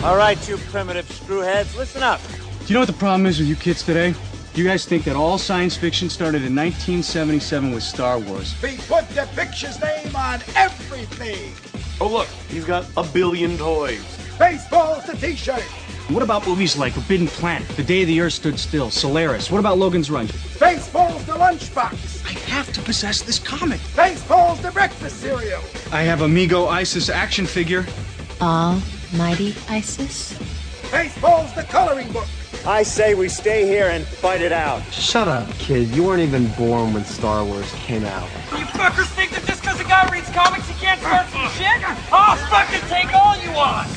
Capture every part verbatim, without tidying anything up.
All right, you primitive screwheads, listen up. Do you know what the problem is with you kids today? You guys think that all science fiction started in nineteen seventy-seven with Star Wars. We put the picture's name on everything. Oh, look, he's got a billion toys. Baseball's the t-shirt. What about movies like Forbidden Planet, The Day the Earth Stood Still, Solaris? What about Logan's Run? Baseball's the lunchbox. I have to possess this comic. Baseball's the breakfast cereal. I have Amigo Isis action figure. Almighty Isis? Baseball's the coloring book. I say we stay here and fight it out. Shut up, kid. You weren't even born when Star Wars came out. You fuckers think that just because a guy reads comics he can't start some shit? I'll fucking take all you want!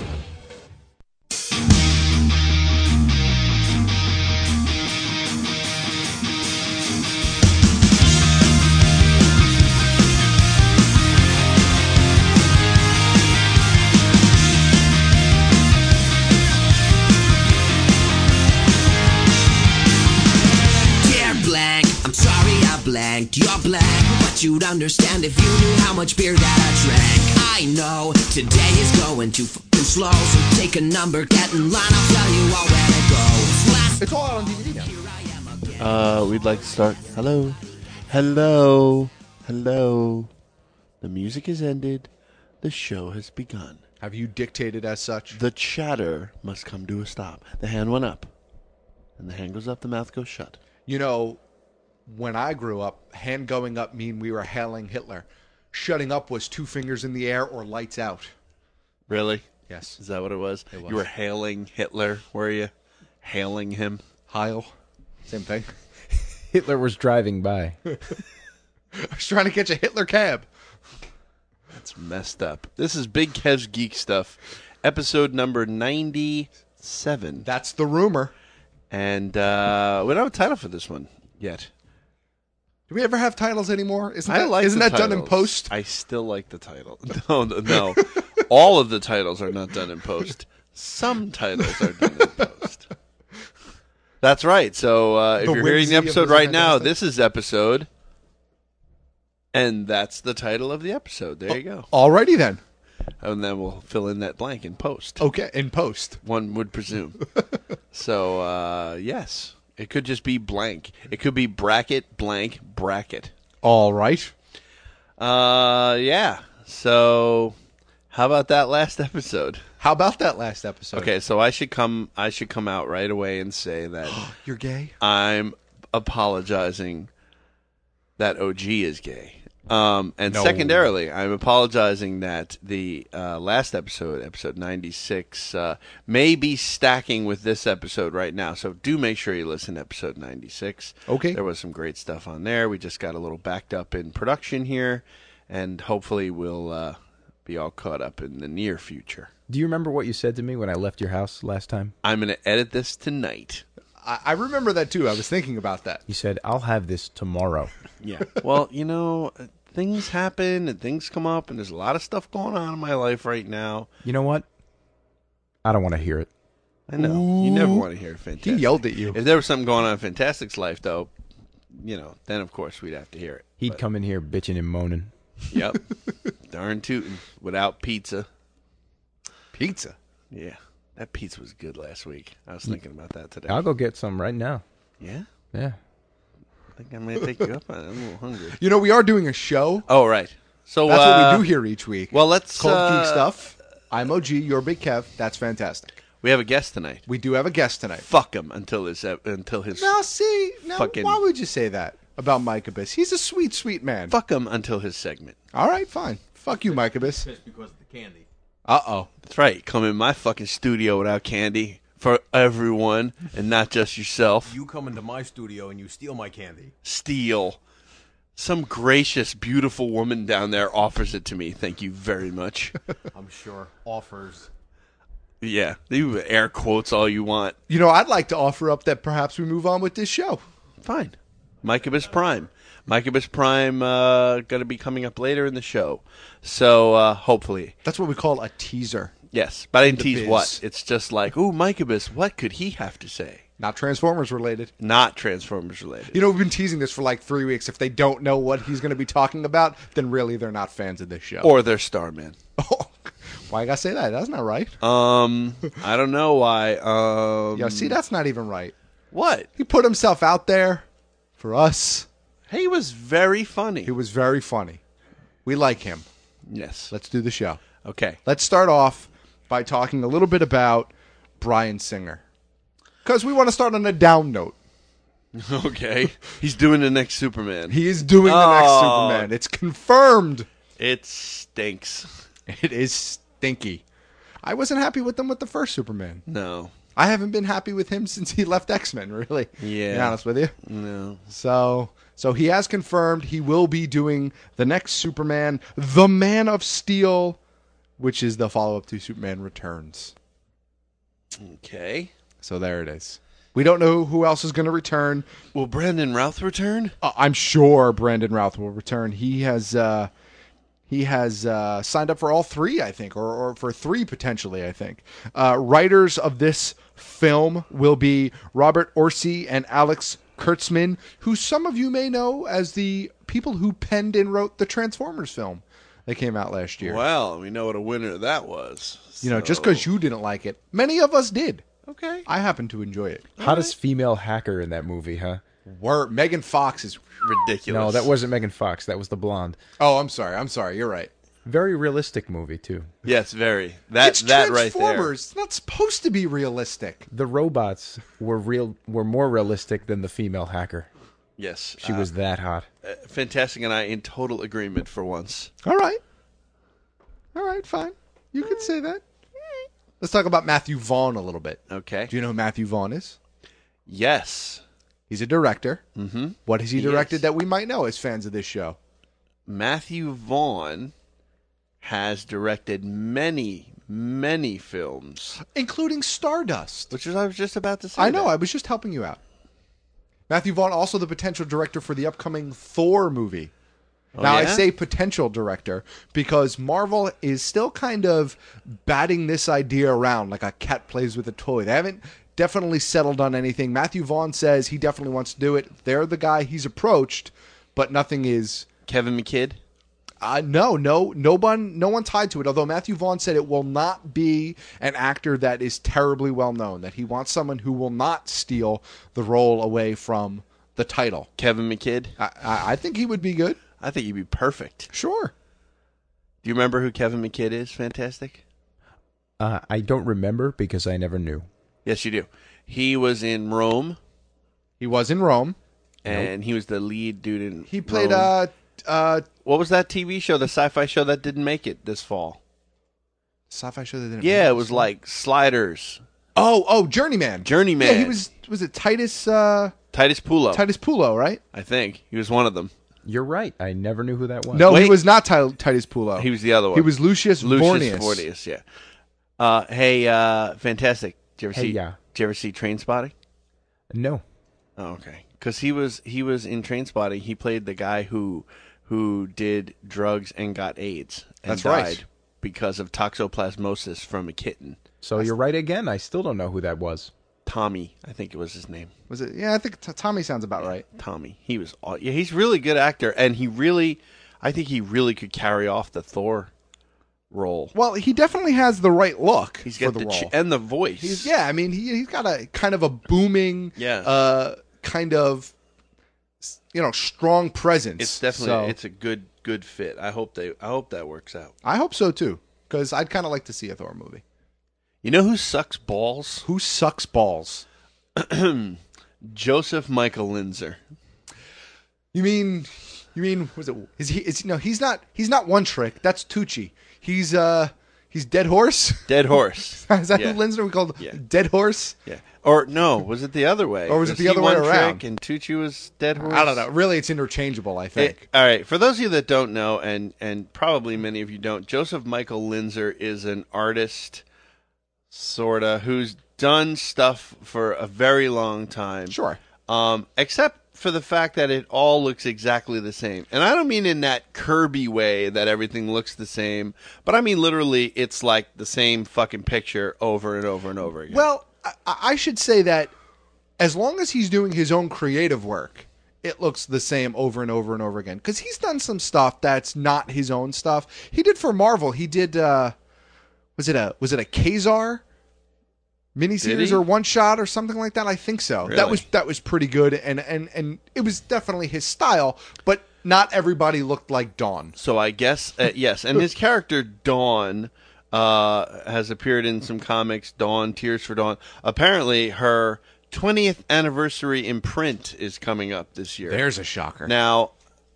Blanked, you're blank, but you'd understand if you knew how much beer that I drank. I know today is going too fucking slow, so take a number, get in line, I'll tell you all where to go. Last It's all out on D V D now. Uh, we'd like to start. Hello. Hello. Hello. The music has ended. The show has begun. Have you dictated as such? The chatter must come to a stop. The hand went up. And the hand goes up, the mouth goes shut. You know, when I grew up, hand going up mean we were hailing Hitler. Shutting up was two fingers in the air or lights out. Really? Yes. Is that what it was? It was. You were hailing Hitler, were you? Hailing him? Heil. Same thing. Hitler was driving by. I was trying to catch a Hitler cab. That's messed up. This is Big Kev's Geek Stuff, episode number ninety-seven. That's the rumor. And uh, we don't have a title for this one yet. Do we ever have titles anymore? Isn't I that, like isn't the that done in titles. post? I still like the title. No, no, no. All of the titles are not done in post. Some titles are done in post. That's right. So uh, if The you're hearing whimsy the of episode this right now, fantastic. this is episode, and that's the title of the episode. There you go. Alrighty then. And then we'll fill in that blank in post. Okay, in post. One would presume. So, uh, yes. It could just be blank. It could be bracket, blank, bracket. All right. Uh, yeah. So, how about that last episode? How about that last episode? Okay, so I should come. I should come out right away and say that You're gay? I'm apologizing that O G is gay. Um, and No. secondarily, I'm apologizing that the uh, last episode, episode ninety-six, uh, may be stacking with this episode right now. So do make sure you listen to episode ninety-six. Okay. There was some great stuff on there. We just got a little backed up in production here, and hopefully we'll uh, be all caught up in the near future. Do you remember what you said to me when I left your house last time? I'm going to edit this tonight. I, I remember that too. I was thinking about that. You said, I'll have this tomorrow. Yeah. Well, you know, things happen and things come up, and there's a lot of stuff going on in my life right now. You know what? I don't want to hear it. I know. Ooh. You never want to hear Fantastic. He yelled at you. If there was something going on in Fantastic's life, though, you know, then of course we'd have to hear it. He'd But, come in here bitching and moaning. Yep. Darn tootin'. Without pizza. Pizza? Yeah. That pizza was good last week. I was thinking about that today. I'll go get some right now. Yeah? Yeah. I think I may take you up on it. I'm a little hungry. You know, we are doing a show. Oh, right. So That's uh, what we do here each week. Well, let's... It's called uh, Geek Stuff. I'm O G. You're Big Kev. That's fantastic. We have a guest tonight. We do have a guest tonight. Fuck him until his... Uh, until his Now, see, now, fucking, why would you say that about Mike Abyss? He's a sweet, sweet man. Fuck him until his segment. All right, fine. Fuck you, Mike Abyss. Just because of the candy. Uh-oh. That's right. Come in my fucking studio without candy for everyone and not just yourself. You come into my studio and you steal my candy. Steal. Some gracious, beautiful woman down there offers it to me. Thank you very much. I'm sure. Offers. Yeah. You air quotes all you want. You know, I'd like to offer up that perhaps we move on with this show. Fine. Mike Abyss Prime. Mike Abyss Prime uh, going to be coming up later in the show. So, uh, hopefully. That's what we call a teaser. Yes. But I didn't The tease biz. what. It's just like, ooh, Mike Abyss, what could he have to say? Not Transformers related. Not Transformers related. You know, we've been teasing this for like three weeks. If they don't know what he's going to be talking about, then really they're not fans of this show. Or they're Starman. Oh, Why you gotta say that? That's not right. Um, I don't know why. Um, Yo, see, that's not even right. What? He put himself out there for us. He was very funny. He was very funny. We like him. Yes. Let's do the show. Okay. Let's start off by talking a little bit about Bryan Singer. Because we want to start on a down note. Okay. He's doing the next Superman. He is doing the Oh. next Superman. It's confirmed. It stinks. It is stinky. I wasn't happy with them with the first Superman. No. I haven't been happy with him since he left X-Men, really. Yeah. To be honest with you. No. So, so he has confirmed he will be doing the next Superman, The Man of Steel, which is the follow-up to Superman Returns. Okay. So there it is. We don't know who else is going to return. Will Brandon Routh return? Uh, I'm sure Brandon Routh will return. He has uh, he has uh, signed up for all three, I think, or, or for three potentially, I think. Uh, writers of this film will be Robert Orci and Alex Kurtzman, who some of you may know as the people who penned and wrote the Transformers film that came out last year. Well, we know what a winner that was. You know, just so- because you didn't like it, many of us did. Okay. I happen to enjoy it. Hottest female hacker in that movie, huh? Word. Megan Fox is ridiculous. No, that wasn't Megan Fox. That was the blonde. Oh, I'm sorry. I'm sorry. You're right. Very realistic movie, too. Yes, very. That It's that right there. Transformers. It's not supposed to be realistic. The robots were real were more realistic than the female hacker. Yes. She uh, was that hot. uh, Fantastic and I in total agreement for once. All right. All right, fine. You could say that. Let's talk about Matthew Vaughn a little bit. Okay. Do you know who Matthew Vaughn is? Yes. He's a director. Mm-hmm. What has he He directed is. that we might know as fans of this show? Matthew Vaughn has directed many, many films. Including Stardust. Which is I was just about to say. I know. that. I was just helping you out. Matthew Vaughn, also the potential director for the upcoming Thor movie. Oh, now, I yeah? say potential director because Marvel is still kind of batting this idea around like a cat plays with a toy. They haven't definitely settled on anything. Matthew Vaughn says he definitely wants to do it. They're the guy he's approached, but nothing is... Kevin McKidd? Uh, no, no, no one, no one tied to it. Although Matthew Vaughn said it will not be an actor that is terribly well known. That he wants someone who will not steal the role away from the title. Kevin McKidd? I, I, I think he would be good. I think he'd be perfect. Sure. Do you remember who Kevin McKidd is? Fantastic. Uh, I don't remember because I never knew. Yes, you do. He was in Rome, He was in Rome. and he was the lead dude in. He played Rome. uh uh What was that T V show? The sci-fi show that didn't make it this fall. sci-fi show that didn't. Yeah, make it was like Sliders. Oh, oh, Journeyman. Journeyman. Yeah, he was. Was it Titus? Uh, Titus Pulo. Titus Pulo, right? I think he was one of them. You're right. I never knew who that was. No, he Wait. was not Ti- Titus Pulo. He was the other one. He was Lucius, Lucius Vornius. Vornius, yeah. Uh, hey, uh, fantastic. Did you ever Hey, see? yeah. Did you ever see Trainspotting? No. Oh, okay. Because he was he was in Trainspotting. He played the guy who who did drugs and got AIDS and That's died right. because of toxoplasmosis from a kitten. So you're right again. I still don't know who that was. Tommy, I think it was his name. Was it? Yeah, I think t- Tommy sounds about right. Tommy. He was. aw- Yeah, he's a really good actor, and he really, I think he really could carry off the Thor role. Well, he definitely has the right look He's for got the, the, role. ch- and the voice. He's yeah. I mean, he he's got a kind of a booming, Yeah. uh, kind of, you know, strong presence. It's definitely So, it's a good good fit. I hope they I hope that works out. I hope so too, because I'd kind of like to see a Thor movie. You know who sucks balls? Who sucks balls? Joseph Michael Linzer. You mean, you mean, was it? Is he? Is no? He's not. He's not One Trick. That's Tucci. He's uh, he's Dead Horse. Dead Horse. Is that Yeah. who Linzer we called Yeah. Dead Horse? Yeah. Or no, was it the other way? Or was it the he other way one around? Trick and Tucci was Dead Horse? I don't know. Really, it's interchangeable. I think. It- all right. For those of you that don't know, and and probably many of you don't, Joseph Michael Linzer is an artist, sorta, who's done stuff for a very long time. Sure. Um, except for the fact that it all looks exactly the same. And I don't mean in that Kirby way that everything looks the same, but I mean literally it's like the same fucking picture over and over and over again. Well, I, I should say that as long as he's doing his own creative work, it looks the same over and over and over again. Because he's done some stuff that's not his own stuff. He did for Marvel. He did. Uh, was it a was it a Kazar Did miniseries he? or one shot or something like that? I think so. That Really? was that was pretty good, and and and it was definitely his style, but not everybody looked like Dawn. So I guess uh, yes, and his character Dawn uh, has appeared in some comics. Dawn, Tears for Dawn. Apparently, her twentieth anniversary in print is coming up this year. There's a shocker. Now,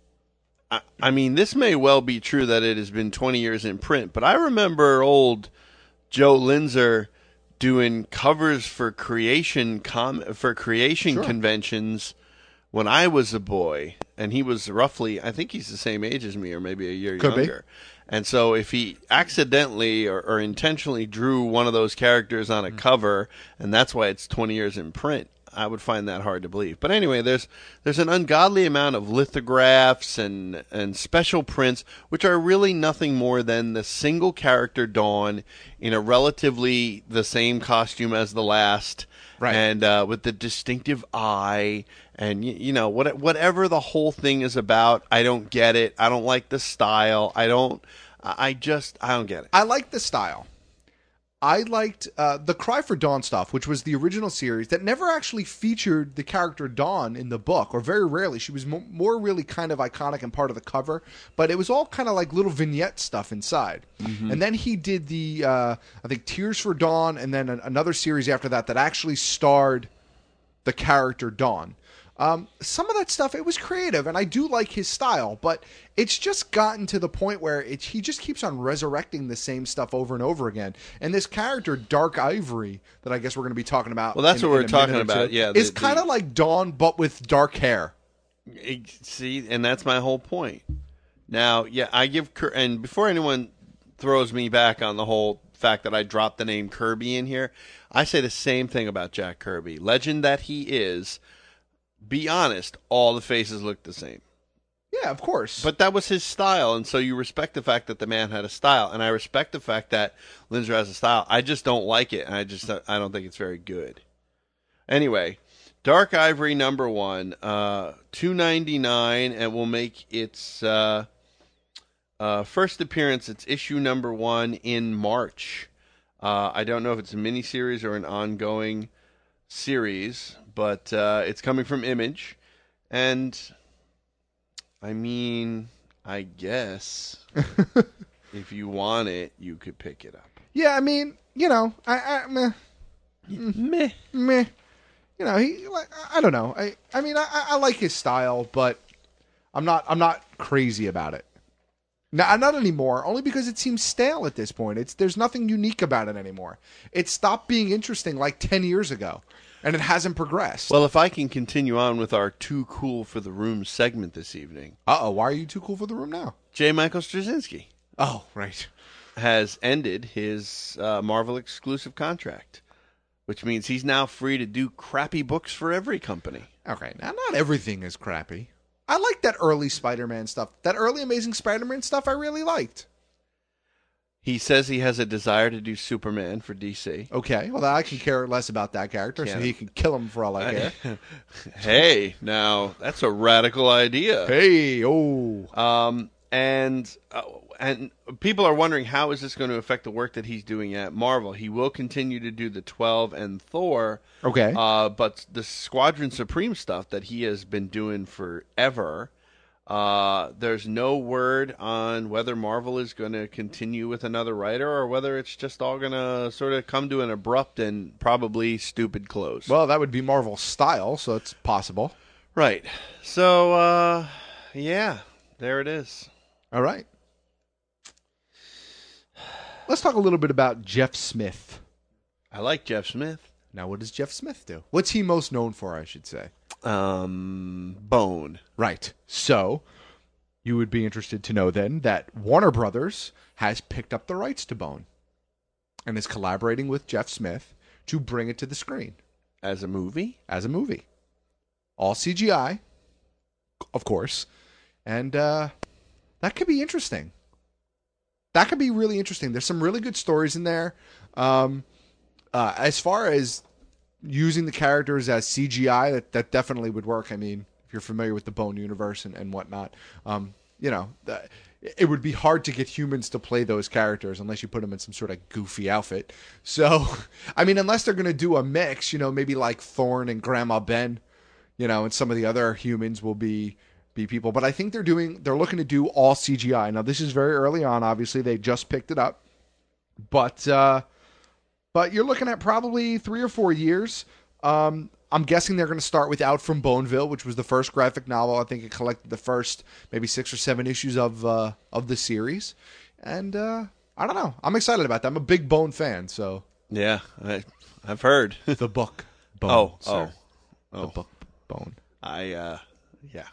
I, I mean, this may well be true that it has been twenty years in print, but I remember old Joe Linzer doing covers for creation com- for creation Sure. conventions when I was a boy, and he was roughly, I think he's the same age as me, or maybe a year Could be. younger. And so if he accidentally or, or intentionally drew one of those characters on a Mm. cover, and that's why it's twenty years in print, I would find that hard to believe. But anyway, there's there's an ungodly amount of lithographs and, and special prints, which are really nothing more than the single character Dawn in a relatively the same costume as the last, Right. and uh, with the distinctive eye, and you, you know what whatever the whole thing is about. I don't get it. I don't like the style. I don't. I I just I don't get it. I liked the style. I liked uh, the Cry for Dawn stuff, which was the original series that never actually featured the character Dawn in the book, or very rarely. She was mo- more really kind of iconic and part of the cover, but it was all kind of like little vignette stuff inside. And then he did the, uh, I think, Tears for Dawn, and then an- another series after that that actually starred the character Dawn. Um, some of that stuff, it was creative, and I do like his style, but it's just gotten to the point where it, he just keeps on resurrecting the same stuff over and over again. And this character, Dark Ivory, that I guess we're going to be talking about. Well, that's in- what in we're a talking minute or about, two, yeah, is the- kind of the- like Dawn, but with dark hair. See, and that's my whole point. Now, yeah, I give Kir- and before anyone throws me back on the whole fact that I dropped the name Kirby in here, I say the same thing about Jack Kirby. Legend that he is, be honest, all the faces look the same. Yeah, of course. But that was his style, and so you respect the fact that the man had a style, and I respect the fact that Linzer has a style. I just don't like it, and I just I don't think it's very good. Anyway, Dark Ivory number one, uh, two ninety nine, and will make its uh, uh, first appearance. It's issue number one in March. Uh, I don't know if it's a miniseries or an ongoing series, but uh, it's coming from Image, and I mean, I guess if you want it, you could pick it up. Yeah, I mean, you know, I, I meh, Meh. meh. You know, he. Like, I don't know. I, I mean, I, I like his style, but I'm not. I'm not crazy about it. No, not anymore. Only because it seems stale at this point. It's there's nothing unique about it anymore. It stopped being interesting like ten years ago, and it hasn't progressed. Well, if I can continue on with our Too Cool for the Room segment this evening. Uh oh, why are you too cool for the room now? J. Michael Straczynski. Oh, right. Has ended his uh, Marvel exclusive contract, which means he's now free to do crappy books for every company. Okay, now not everything is crappy. I like that early Spider-Man stuff. That early Amazing Spider-Man stuff I really liked. He says he has a desire to do Superman for D C. Okay, well, I can care less about that character, so Yeah. he can kill him for all I care. Hey, now that's a radical idea. Hey, oh. Um, and uh, and people are wondering how is this going to affect the work that he's doing at Marvel. He will continue to do the twelve and Thor. Okay. Uh, but the Squadron Supreme stuff that he has been doing forever. Uh, there's no word on whether Marvel is going to continue with another writer or whether it's just all going to sort of come to an abrupt and probably stupid close. Well, that would be Marvel's style, so it's possible. Right. So, uh, yeah, there it is. All right. Let's talk a little bit about Jeff Smith. I like Jeff Smith. Now, what does Jeff Smith do? What's he most known for, I should say? Um, Bone. Right. So, you would be interested to know then that Warner Brothers has picked up the rights to Bone and is collaborating with Jeff Smith to bring it to the screen. As a movie? As a movie. All C G I, of course. And uh, that could be interesting. That could be really interesting. There's some really good stories in there. Um, uh, as far as using the characters as C G I, that, that definitely would work. I mean, if you're familiar with the Bone universe and, and whatnot, um, you know, the, it would be hard to get humans to play those characters unless you put them in some sort of goofy outfit. So, I mean, unless they're going to do a mix, you know, maybe like Thorn and Grandma Ben, you know, and some of the other humans will be be people. But I think they're doing, they're looking to do all C G I. Now, this is very early on. Obviously, they just picked it up. But, uh, but you're looking at probably three or four years. Um, I'm guessing they're going to start with Out from Boneville, which was the first graphic novel. I think it collected the first maybe six or seven issues of uh, of the series. And uh, I don't know. I'm excited about that. I'm a big Bone fan, so. Yeah, I, I've heard. The book. Bone, oh, sir. oh, oh. The book Bone. I, uh, yeah.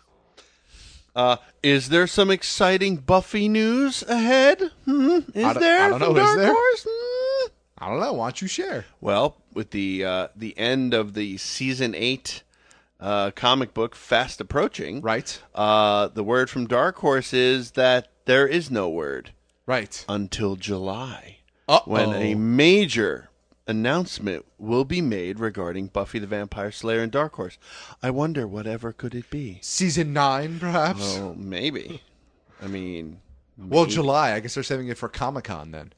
Uh, is there some exciting Buffy news ahead? Hmm? Is I don't- there? I don't from know. Is Dark there? Horse? Hmm? I don't know. Why don't you share? Well, with the uh, the end of the season eight uh, comic book fast approaching, right? Uh, the word from Dark Horse is that there is no word, right, until July, Uh-oh. when a major announcement will be made regarding Buffy the Vampire Slayer and Dark Horse. I wonder whatever could it be? Season nine, perhaps? Oh, maybe. I mean, Well, maybe. July. I guess they're saving it for Comic-Con then.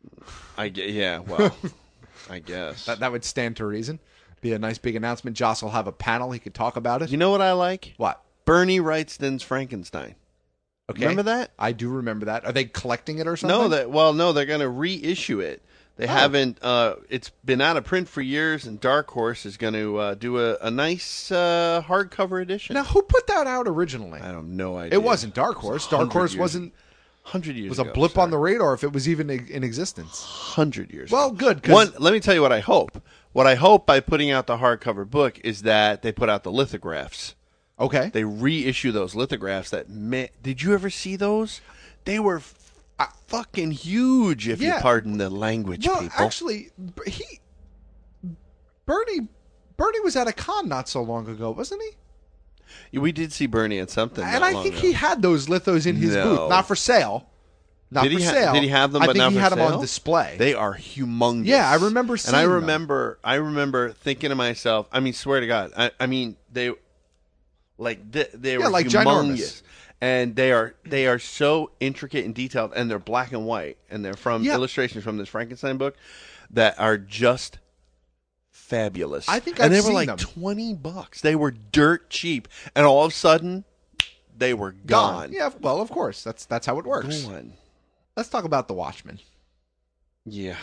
I gue- yeah, well, I guess. That, that would stand to reason. Be a nice big announcement. Joss will have a panel. He could talk about it. You know what I like? What? Bernie Wrightston's Frankenstein. Okay. Remember that? I do remember that. Are they collecting it or something? No, that well, no, they're going to reissue it. They Oh. haven't. Uh, it's been out of print for years, and Dark Horse is going to uh, do a, a nice uh, hardcover edition. Now, who put that out originally? I have no idea. It wasn't Dark Horse. It was Dark Horse years- wasn't. Hundred years was ago, a blip sir. on the radar if it was even in existence. Hundred years. Well, ago. good. 'cause- One. Let me tell you what I hope. What I hope by putting out the hardcover book is that they put out the lithographs. Okay. They reissue those lithographs. That man, did you ever see those? They were f- fucking huge. If Yeah. you pardon the language, Well, people. actually, b- he Bernie Bernie was at a con not so long ago, wasn't he? We did see Bernie at something, And not I long think ago. he had those lithos in his No. booth, not for sale. Not did for he ha- sale. Did he have them? I but think not he for had them sale? on display. They are humongous. Yeah, I remember And I seeing them. remember, I remember thinking to myself. I mean, swear to God. I, I mean, they like they, they Yeah, were like humongous, ginormous. and they are they are so intricate and detailed, and they're black and white, and they're from Yeah. illustrations from this Frankenstein book that are just fabulous. I think and I've they were seen like them. twenty bucks. They were dirt cheap, and all of a sudden, they were gone. Yeah, well, of course. That's that's how it works. Gone. Let's talk about The Watchmen. Yeah.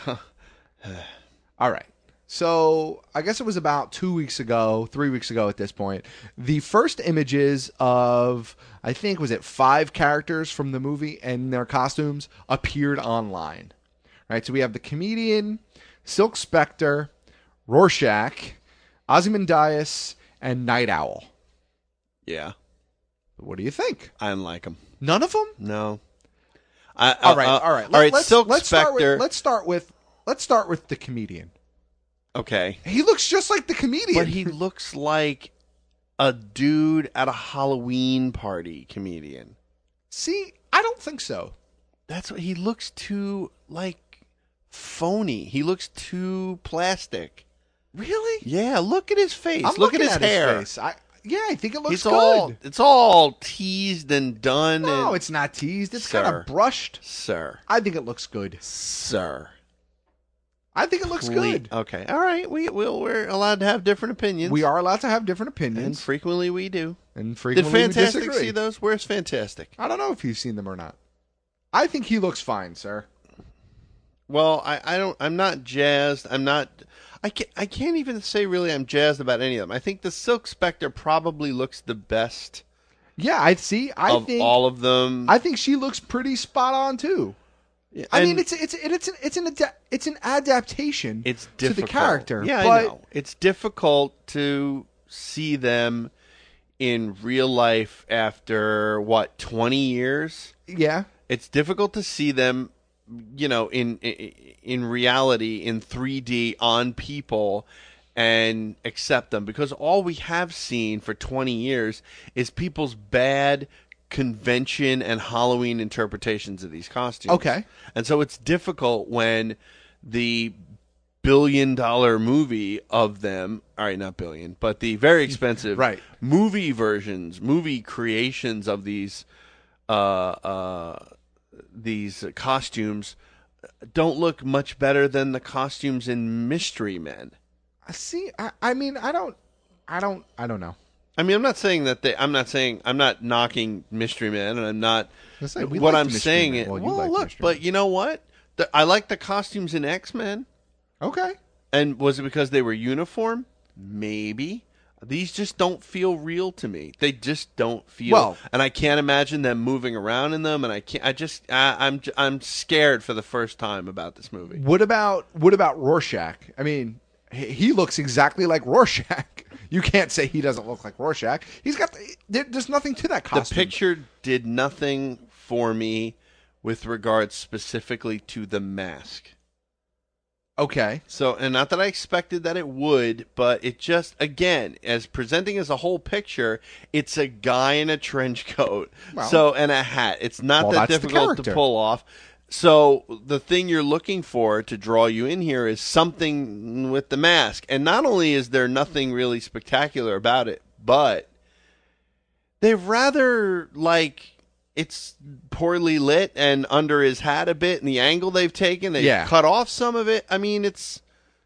All right. So I guess it was about two weeks ago, three weeks ago at this point. The first images of, I think, was it five characters from the movie and their costumes appeared online. Right. So we have the comedian, Silk Spectre, Rorschach, Ozymandias, and Night Owl. Yeah. What do you think? I didn't like them. None of them? No. I, All right. uh, all right. all right. Let's, Silk let's start Spectre. with, let's start with let's start with the comedian. Okay. He looks just like the comedian. But he looks like a dude at a Halloween party comedian. See, I don't think so. That's what he looks too like phony. He looks too plastic. Really? Yeah, look at his face. I'm look at looking his at hair. face. I, yeah, I think it looks He's good. all it's all teased and done. No, and, it's not teased. It's Sir. kind of brushed. Sir. I think it looks good. Sir. I think it looks Ple- good. Okay. All right. We we'll, we're allowed to have different opinions. We are allowed to have different and opinions, frequently we do. and Did frequently Fantastic we disagree. see those? Where's Fantastic? I don't know if you've seen them or not. I think he looks fine, sir. Well, I, I don't. I'm not jazzed. I'm not. I can't. I can't even say really. I'm jazzed about any of them. I think the Silk Spectre probably looks the best Yeah, I see. I of think all of them. I think she looks pretty spot on too. Yeah, I mean, and it's it's it's an it's an ada- it's an adaptation it's to difficult. the character. Yeah, but I know. It's difficult to see them in real life after what twenty years. Yeah, It's difficult to see them, you know, in in, in reality in three D on people and accept them, because all we have seen for twenty years is people's bad convention and Halloween interpretations of these costumes. Okay. And so it's difficult when the billion dollar movie of them, all right, not billion, but the very expensive Right. movie versions, movie creations of these uh, uh, these costumes don't look much better than the costumes in Mystery Men. See, I, I mean, I don't, I don't, I don't know. I mean, I'm not saying that they. I'm not saying I'm not knocking Mystery Men, and I'm not. Say, we what like I'm Mystery saying Men. is, Well, you well, like look, Mystery but Men. you know what? The, I like the costumes in X-Men. Okay. And was it because they were uniform? Maybe. These just don't feel real to me. They just don't feel. Well- and I can't imagine them moving around in them. And I can't. I just. I, I'm. I'm scared for the first time about this movie. What about what about Rorschach? I mean, he, he looks exactly like Rorschach. You can't say he doesn't look like Rorschach. He's got the, there, there's nothing to that costume. The picture did nothing for me with regards specifically to the mask. Okay. So, and not that I expected that it would, but it just, again, as presenting as a whole picture, it's a guy in a trench coat, Well, so and a hat. It's not well, that that's the difficult to character. pull off. So the thing you're looking for to draw you in here is something with the mask. And not only is there nothing really spectacular about it, but they've rather, like, it's poorly lit and under his hat a bit, and the angle they've taken, they Yeah. cut off some of it. I mean, it's...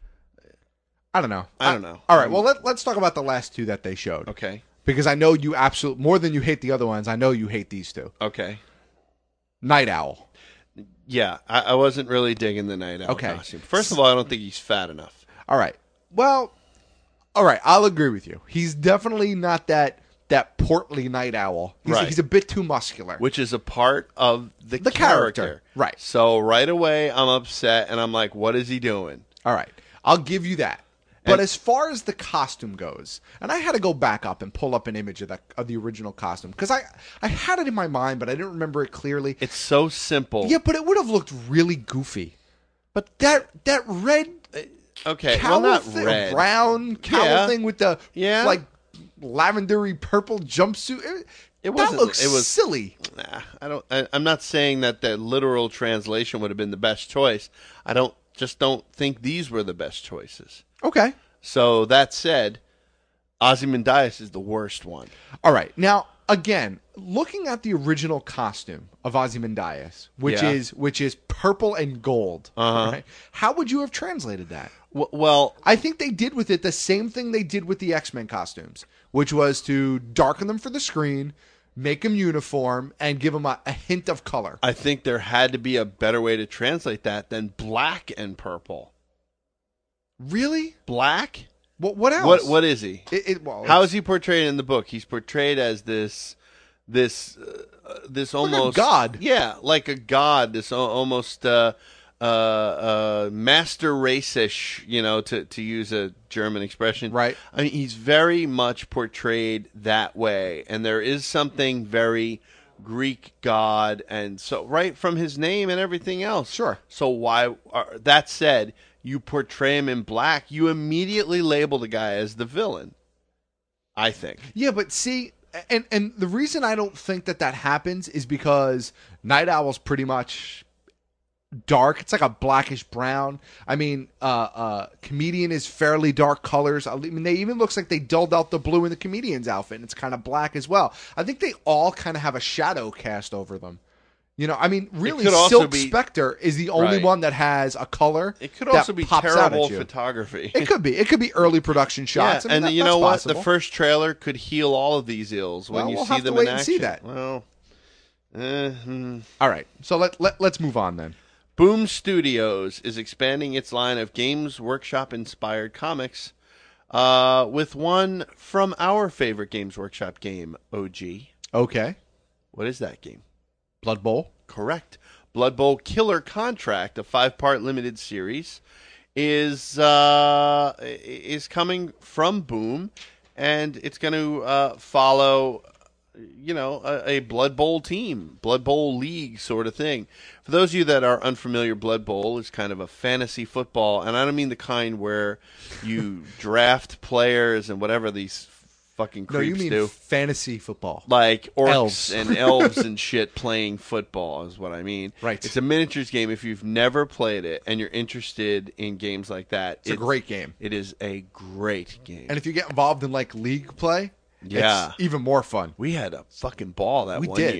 I don't know. I don't know. All right. Well, let, let's talk about the last two that they showed. Okay. Because I know you absolutely, more than you hate the other ones, I know you hate these two. Okay. Night Owl. Yeah, I, I wasn't really digging the Night Owl Okay. costume. First of all, I don't think he's fat enough. All right. Well, all right. I'll agree with you. He's definitely not that that portly Night Owl. He's, Right. he's a bit too muscular. Which is a part of the, The character. character. Right. So right away, I'm upset, and I'm like, what is he doing? All right. I'll give you that. But And- as far as the costume goes, and I had to go back up and pull up an image of the of the original costume because I, I had it in my mind, but I didn't remember it clearly. It's so simple. Yeah, but it would have looked really goofy. But that that red Okay, cowl well, not thing, red. brown cowl Yeah. thing with the Yeah. like lavendery purple jumpsuit. It, It that wasn't. looks It was silly. Nah, I don't. I, I'm not saying that the literal translation would have been the best choice. I don't. Just don't think these were the best choices. Okay. So that said, Ozymandias is the worst one. All right. Now, again, looking at the original costume of Ozymandias, which Yeah. is which is purple and gold, Uh-huh. right? How would you have translated that? W- well, I think they did with it the same thing they did with the X-Men costumes, which was to darken them for the screen, make them uniform, and give them a, a hint of color. I think there had to be a better way to translate that than black and purple. Really? Black? What? What else? What? What is he? It, it, well, How it's is he portrayed in the book? He's portrayed as this, this, uh, this a almost god. Yeah, like a god. This al- almost uh, uh, uh, master racish. You know, to to use a German expression. Right. I mean, he's very much portrayed that way, and there is something very Greek god, and so right from his name and everything else. Sure. So why? Uh, that said, you portray him in black, you immediately label the guy as the villain. I think. Yeah, but see, and and the reason I don't think that that happens is because Night Owl's pretty much dark. It's like a blackish brown. I mean, uh, uh, Comedian is fairly dark colors. I mean, they even looks like they dulled out the blue in the Comedian's outfit, and it's kind of black as well. I think they all kind of have a shadow cast over them. You know, I mean, really, could also Silk be- Spectre is the only Right. one that has a color. It could that also be pops out terrible at you. photography. It could be. It could be early production shots. Yeah, I mean, and that- you that's know what? possible. The first trailer could heal all of these ills when Well, you we'll see have to them wait in and action. see that. Well, eh, hmm. All right, so let, let let's move on then. Boom Studios is expanding its line of Games Workshop-inspired comics uh, with one from our favorite Games Workshop game, O G. Okay, What is that game? Blood Bowl. Correct. Blood Bowl Killer Contract, a five-part limited series, is uh, is coming from Boom, and it's going to uh, follow, you know, a, a Blood Bowl team, Blood Bowl league sort of thing. For those of you that are unfamiliar, Blood Bowl is kind of a fantasy football, and I don't mean the kind where you draft players and whatever these fucking creeps No, you mean do. fantasy football. Like orcs Elves. and elves and shit playing football is what I mean. Right. It's a miniatures game. If you've never played it and you're interested in games like that, It's a great game. It is a great game. And if you get involved in like league play, Yeah. it's even more fun. We had a fucking ball that We one did. year.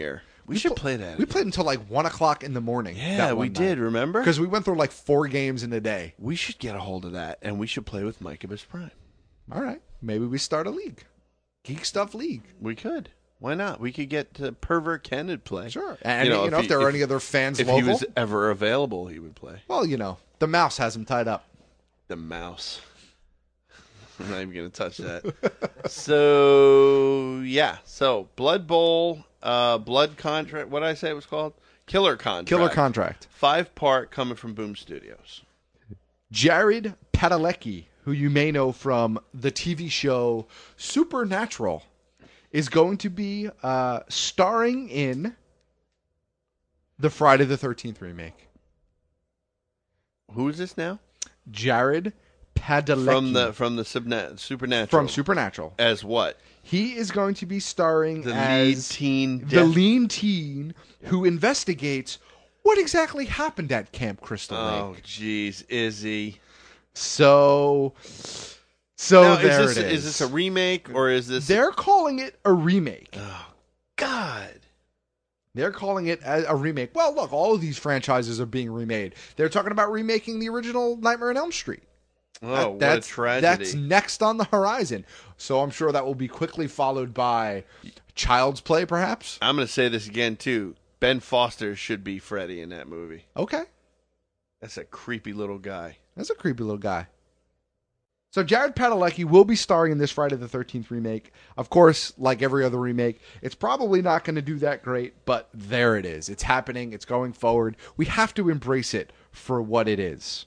We should play that. We played until like one o'clock in the morning. Yeah, we did. Remember? Because we went through like four games in a day. We should get a hold of that, and we should play with Micabus Prime. All right, maybe we start a league, Geek Stuff League. We could. Why not? We could get uh, Pervert Ken to play. Sure. And you know, you know if, if there he, are if, any other fans if local, he was ever available, he would play. Well, you know, the mouse has him tied up. The mouse. I'm not even going to touch that. So, yeah. So, Blood Bowl, uh, Blood Contract. What did I say it was called? Killer Contract. Killer Contract. Five part coming from Boom Studios. Jared Padalecki, who you may know from the T V show Supernatural, is going to be uh, starring in the Friday the thirteenth remake. Who is this now? Jared Padalecki. From the from the subna- Supernatural. From Supernatural. As what? He is going to be starring the as lead teen. the death- lean teen who investigates what exactly happened at Camp Crystal Lake. Oh, jeez, Izzy. So, so now, there is this, it is. Is this a remake or is this? They're calling it a remake. Oh, God. They're calling it a, a remake. Well, look, all of these franchises are being remade. They're talking about remaking the original Nightmare on Elm Street. Oh, that, what that's, a tragedy. That's next on the horizon. So I'm sure that will be quickly followed by Child's Play, perhaps. I'm going to say this again, too. Ben Foster should be Freddy in that movie. Okay. That's a creepy little guy. That's a creepy little guy. So Jared Padalecki will be starring in this Friday the thirteenth remake. Of course, like every other remake, it's probably not going to do that great, but there it is. It's happening. It's going forward. We have to embrace it for what it is.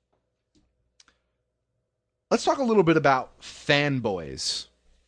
Let's talk a little bit about fanboys.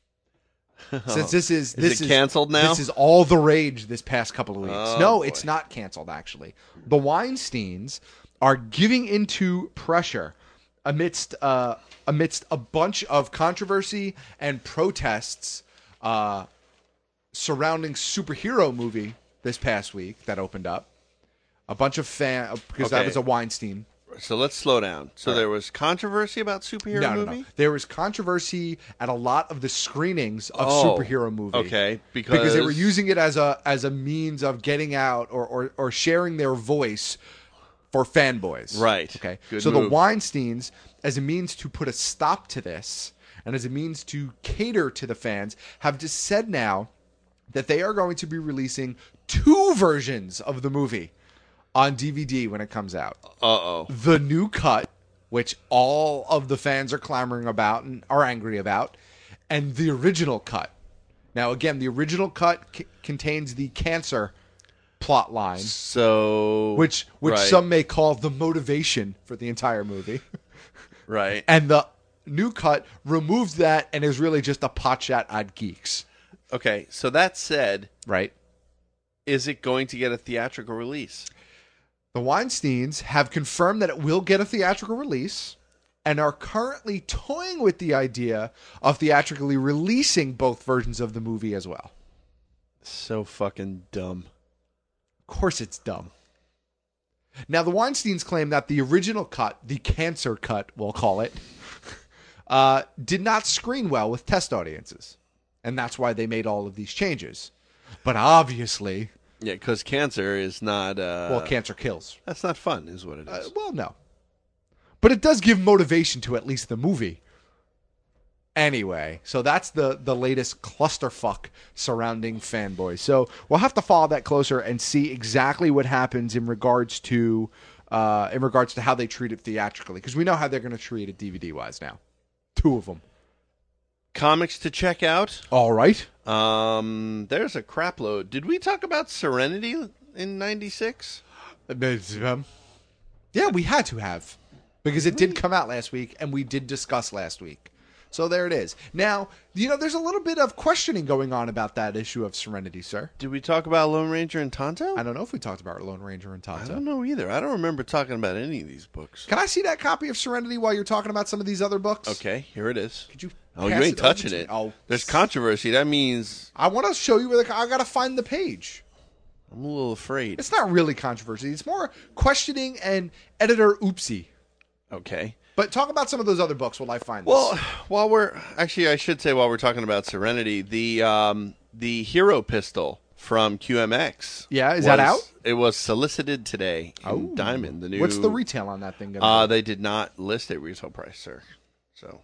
Since this is this is it canceled now? This is all the rage this past couple of weeks. Oh, no, boy. it's not canceled actually. The Weinsteins are giving into pressure amidst uh, amidst a bunch of controversy and protests uh, surrounding superhero movie this past week that opened up. A bunch of fan because that Okay. was a Weinstein. So let's slow down. So All right. there was controversy about superhero No, no, movie? no. There was controversy at a lot of the screenings of Oh, superhero movie. okay, because- because they were using it as a as a means of getting out or or, or sharing their voice for fanboys. Right. Okay. Good so move. the Weinsteins, as a means to put a stop to this and as a means to cater to the fans, have just said now that they are going to be releasing two versions of the movie on D V D when it comes out. Uh-oh. The new cut, which all of the fans are clamoring about and are angry about, and the original cut. Now, again, the original cut c- contains the cancer plot line, So... which which right. some may call the motivation for the entire movie. Right. And the new cut removes that and is really just a potshot at geeks. Okay, so that said, Right? is it going to get a theatrical release? The Weinsteins have confirmed that it will get a theatrical release and are currently toying with the idea of theatrically releasing both versions of the movie as well. So fucking dumb. Of course it's dumb. Now, the Weinsteins claim that the original cut, the cancer cut, we'll call it, uh, did not screen well with test audiences. And that's why they made all of these changes. But obviously... Yeah, because cancer is not... Uh, well, cancer kills. That's not fun, is what it is. Uh, well, no. But it does give motivation to at least the movie. Anyway, so that's the, the latest clusterfuck surrounding fanboys. So we'll have to follow that closer and see exactly what happens in regards to uh, in regards to how they treat it theatrically, because we know how they're going to treat it D V D wise now. Two of them. Comics to check out. All right. Um, there's a crap load. Did we talk about Serenity in ninety-six? Um, yeah, we had to have. Because it did come out last week, and we did discuss last week. So there it is. Now, you know, there's a little bit of questioning going on about that issue of Serenity, sir. Did we talk about Lone Ranger and Tonto? I don't know if we talked about Lone Ranger and Tonto. I don't know either. I don't remember talking about any of these books. Can I see that copy of Serenity while you're talking about some of these other books? Okay, here it is. Could you Oh, you pass ain't it over touching to it. me? Oh. There's controversy. That means I want to show you where the... I got to find the page. I'm a little afraid. It's not really controversy. It's more questioning and editor oopsie. Okay. But talk about some of those other books while I find this. Well, while we're actually, I should say while we're talking about Serenity, the um, the Hero Pistol from Q M X. Yeah, is that was- out? It was solicited today in Oh. Diamond. The new. What's the retail on that thing? Gonna Uh, be? they did not list a retail price, sir. So,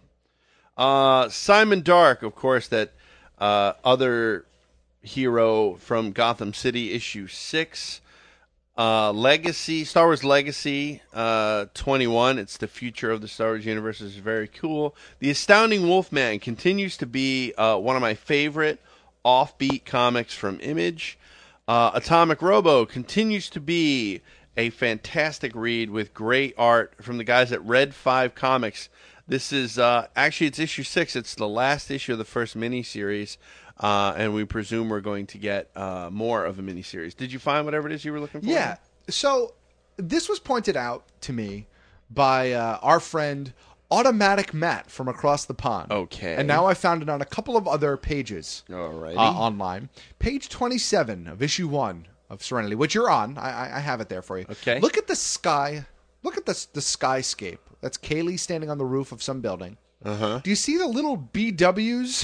uh, Simon Dark, of course, that uh, other hero from Gotham City, issue six. Uh, Legacy, Star Wars Legacy, uh, twenty-one. It's the future of the Star Wars universe. Is very cool. The Astounding Wolfman continues to be uh, one of my favorite offbeat comics from Image. Uh, Atomic Robo continues to be a fantastic read with great art from the guys at Red five Comics. This is uh, actually it's issue six. It's the last issue of the first miniseries. Uh, and we presume we're going to get uh, more of a miniseries. Did you find whatever it is you were looking for? Yeah. So this was pointed out to me by uh, our friend Automatic Matt from across the pond. Okay. And now I found it on a couple of other pages Alrighty. uh, online. Page twenty-seven of issue one of Serenity, which you're on. I, I- I have it there for you. Okay. Look at the sky. Look at the, the skyscape. That's Kaylee standing on the roof of some building. Uh-huh. Do you see the little B Ws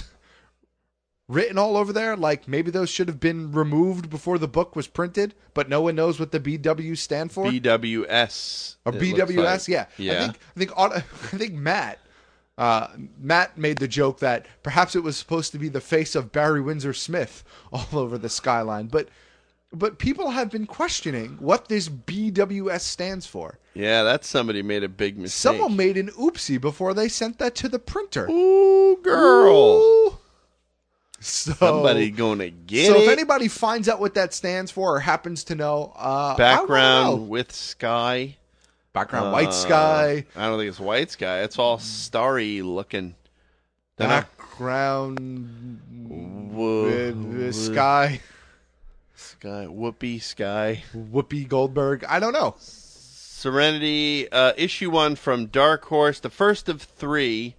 written all over there? Like maybe those should have been removed before the book was printed, but no one knows what the B Ws stand for. B W S. Or it B looks W S, like. yeah. Yeah. I think I think Auto- I think Matt uh, Matt made the joke that perhaps it was supposed to be the face of Barry Windsor Smith all over the skyline, but but people have been questioning what this B W S stands for. Yeah, that's somebody made a big mistake. Someone made an oopsie before they sent that to the printer. Ooh, girl. Ooh. So, Somebody gonna get so it. if anybody finds out what that stands for or happens to know, uh, I wanna Background know. with sky. Background Uh, white sky. I don't think it's white sky. It's all starry looking. Dunno. Background Whoa. with, uh, sky. Sky. Whoopee sky. Whoopi Goldberg. I don't know. Serenity, uh, issue one from Dark Horse, the first of three,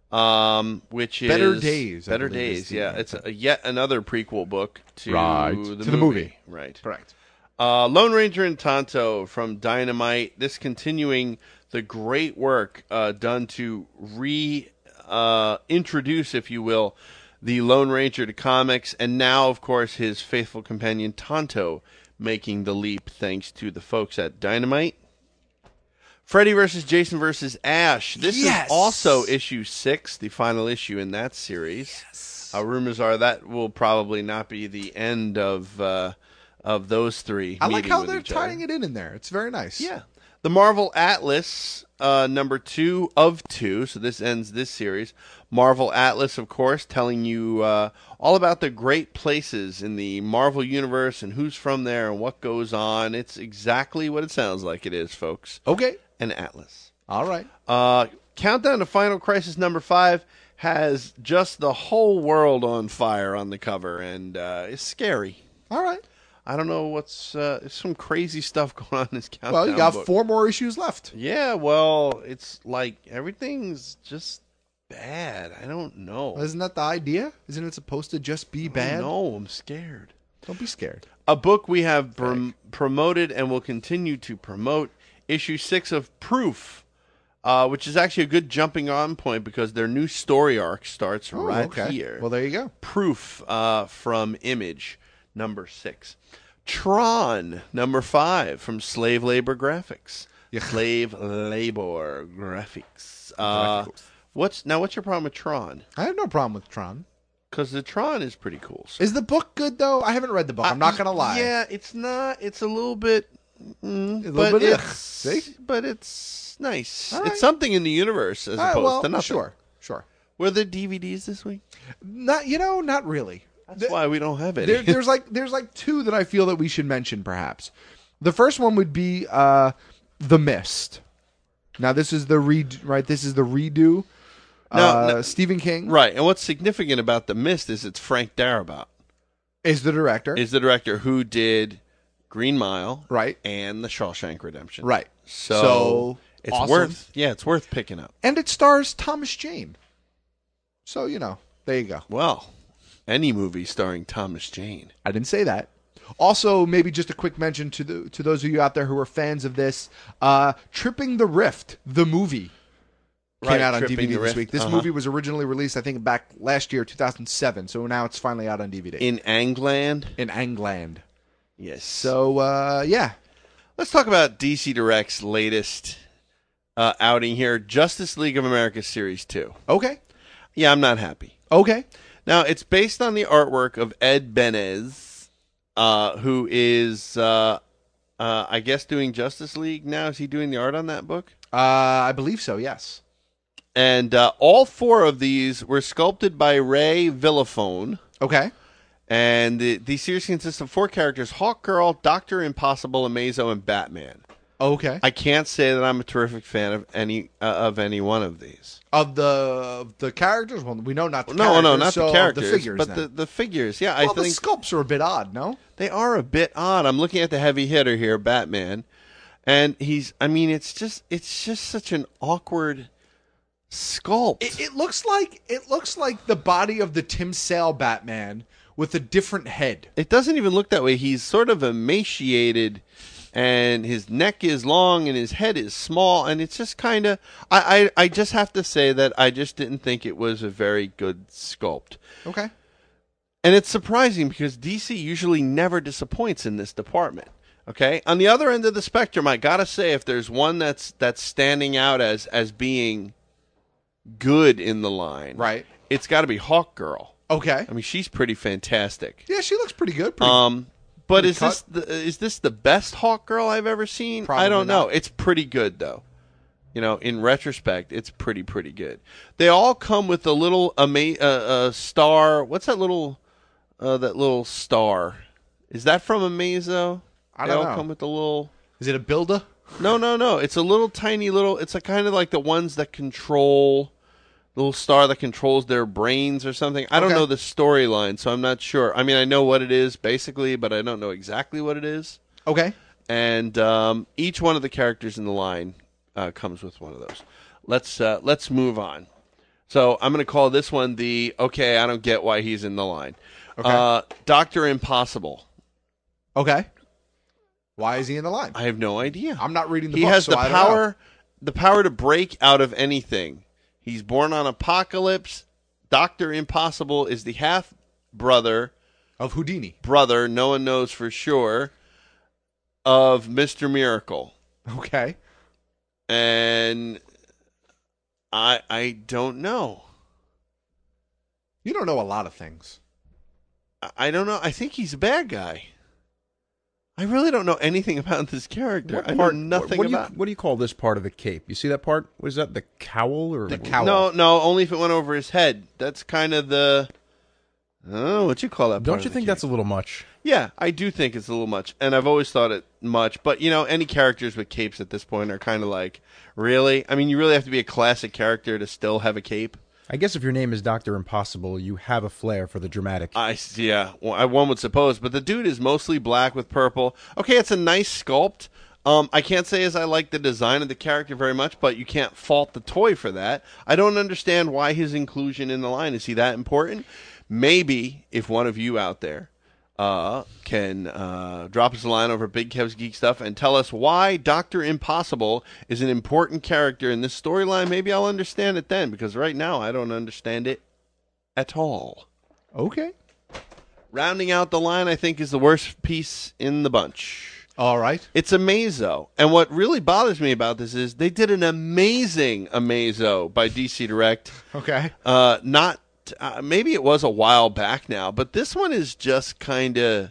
um, which is Better Days, I Better believe is Days, the- yeah, it's a, yet another prequel book to Right. the To the movie. right? Correct. Uh, Lone Ranger and Tonto from Dynamite. This continuing the great work uh, done to re uh, introduce, if you will, the Lone Ranger to comics, and now, of course, his faithful companion Tonto making the leap thanks to the folks at Dynamite. Freddy versus Jason versus Ash. This Yes! is also issue six, the final issue in that series. Yes. Uh, rumors are that will probably not be the end of uh, of those three. I like meeting how with they're each other. tying it in in there. It's very nice. Yeah. The Marvel Atlas, uh, number two of two. So this ends this series. Marvel Atlas, of course, telling you uh, all about the great places in the Marvel Universe and who's from there and what goes on. It's exactly what it sounds like it is, folks. Okay. An Atlas. All right. Uh, Countdown to Final Crisis number five has just the whole world on fire on the cover, and uh, it's scary. All right. I don't know what's uh, there's some crazy stuff going on in this Countdown Well, you got book. four more issues left. Yeah, well, it's like everything's just bad. I don't know. Isn't that the idea? Isn't it supposed to just be bad? No, I'm scared. Don't be scared. A book we have prom- promoted and will continue to promote, issue six of Proof, uh, which is actually a good jumping on point because their new story arc starts Oh, right okay. here. Well, there you go. Proof uh, from Image, number six. Tron, number five, from Slave Labor Graphics. Slave Labor Graphics. Uh, what's now? What's your problem with Tron? I have no problem with Tron. Because the Tron is pretty cool. So. Is the book good though? I haven't read the book. I'm not gonna lie. Yeah, it's not. It's a little bit. Mm, A little but bit, it's see? but it's nice. All It's right. something in the universe as All right, opposed well, to nothing. Sure, sure. Were there D V Ds this week? Not you know, not really. That's why we don't have it. There, there's like there's like two that I feel that we should mention perhaps. The first one would be uh, The Mist. Now this is the re right. This is the redo. No, uh, no. Stephen King Right, and what's significant about The Mist is it's Frank Darabont is the director. is the director who did Green Mile, Right. and The Shawshank Redemption, Right. So, So, it's awesome. worth yeah, it's worth picking up. And it stars Thomas Jane. So you know, there you go. Well, any movie starring Thomas Jane. I didn't say that. Also, maybe just a quick mention to the to those of you out there who are fans of this, uh, Tripping the Rift, the movie. came Right, out on Tripping D V D the this Rift. week. This Uh-huh. movie was originally released, I think, back last year, two thousand seven. So now it's finally out on D V D. In Angland? In Angland. Yes. So, uh, yeah. Let's talk about D C Direct's latest uh, outing here, Justice League of America Series two. Okay. Yeah, I'm not happy. Okay. Now, it's based on the artwork of Ed Benez, uh, who is, uh, uh, I guess, doing Justice League now. Is he doing the art on that book? Uh, I believe so, yes. And uh, all four of these were sculpted by Ray Villafone. Okay. And the, the series consists of four characters: Hawkgirl, Doctor Impossible, Amazo, and Batman. Okay. I can't say that I'm a terrific fan of any uh, of any one of these. Of the of the characters? Well, we know not the no, characters. no, not so the characters, the figures, but then. the, the figures. Yeah, well, I think the sculpts are a bit odd, no? they are a bit odd. I'm looking at the heavy hitter here, Batman, and he's. I mean, it's just it's just such an awkward sculpt. It, it looks like it looks like the body of the Tim Sale Batman with a different head. It doesn't even look that way. He's sort of emaciated, and his neck is long, and his head is small, and it's just kind of. I, I I just have to say that I just didn't think it was a very good sculpt. Okay. And it's surprising because D C usually never disappoints in this department. Okay, on the other end of the spectrum, I gotta say, if there's one that's that's standing out as as being good in the line, right, it's got to be Hawkgirl. Okay, I mean she's pretty fantastic. Yeah, she looks pretty good. Pretty, um, but pretty is cut. this the, is this the best Hawkgirl I've ever seen? Probably I don't know. not. It's pretty good though. You know, in retrospect, it's pretty pretty good. They all come with a little ama- uh, uh, star. What's that little uh, that little star? Is that from Amazo? I They don't all know. come with a little. Is it a builder? No, no, no. It's a little tiny little. It's a kind of like the ones that control. Little star that controls their brains or something. I don't Okay. know the storyline, so I'm not sure. I mean, I know what it is basically, but I don't know exactly what it is. Okay. And um, each one of the characters in the line uh, comes with one of those. Let's uh, let's move on. So I'm going to call this one the okay. I don't get why he's in the line. Okay. Uh, Doctor Impossible. Okay. Why is he in the line? I have no idea. I'm not reading the He book, has so the I don't know. power, the power to break out of anything. He's born on Apocalypse. Doctor Impossible is the half brother of Houdini. Brother, no one knows for sure, of Mister Miracle. Okay. And I I don't know. You don't know a lot of things. I, I don't know. I think he's a bad guy. I really don't know anything about this character. What I part- know nothing what do you, about. What do you call this part of the cape? You see that part? What is that? The cowl or The cowl. No, no, only if it went over his head. That's kind of the. I don't know what you call that. part Don't of you the think cape. that's a little much? Yeah, I do think it's a little much, and I've always thought it much. But you know, any characters with capes at this point are kind of like, really? I mean, you really have to be a classic character to still have a cape. I guess if your name is Doctor Impossible, you have a flair for the dramatic. I yeah, well, I one would suppose, but the dude is mostly black with purple. Okay, it's a nice sculpt. Um, I can't say as I like the design of the character very much, but you can't fault the toy for that. I don't understand why his inclusion in the line is he that important. Maybe if one of you out there uh, can uh, drop us a line over Big Kev's Geek Stuff and tell us why Doctor Impossible is an important character in this storyline, maybe I'll understand it then, because right now I don't understand it at all. Okay. Rounding out the line, I think, is the worst piece in the bunch. All right. It's Amazo. And what really bothers me about this is they did an amazing Amazo by D C Direct. Okay. Uh, not uh, maybe it was a while back now, but this one is just kind of.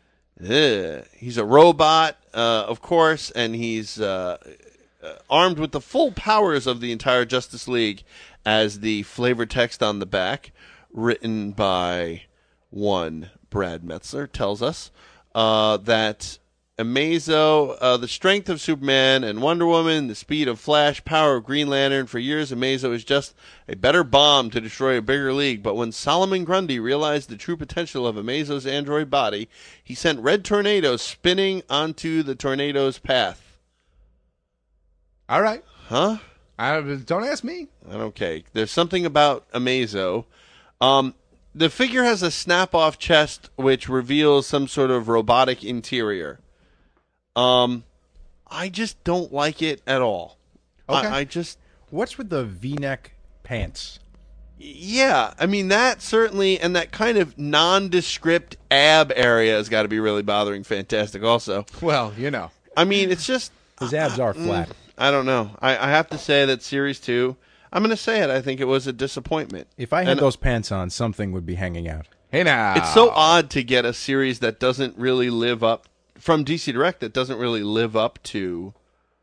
He's a robot, uh, of course, and he's uh, uh, armed with the full powers of the entire Justice League, as the flavor text on the back, written by one Brad Metzler, tells us uh, that. Amazo, uh, the strength of Superman and Wonder Woman, the speed of Flash, power of Green Lantern. For years, Amazo is just a better bomb to destroy a bigger league. But when Solomon Grundy realized the true potential of Amazo's android body, he sent red tornadoes spinning onto the tornado's path. All right. Huh? I, don't ask me. Okay. There's something about Amazo. Um, the figure has a snap-off chest which reveals some sort of robotic interior. Um, I just don't like it at all. Okay. I, I just What's with the V-neck pants? Yeah, I mean that certainly, and that kind of nondescript ab area has got to be really bothering Fantastic. Also, well, you know, I mean, it's just his abs are mm, flat. I don't know. I, I have to say that series two. I'm going to say it. I think it was a disappointment. If I had And those pants on, something would be hanging out. Hey now, it's so odd to get a series that doesn't really live up from D C Direct. That doesn't really live up to.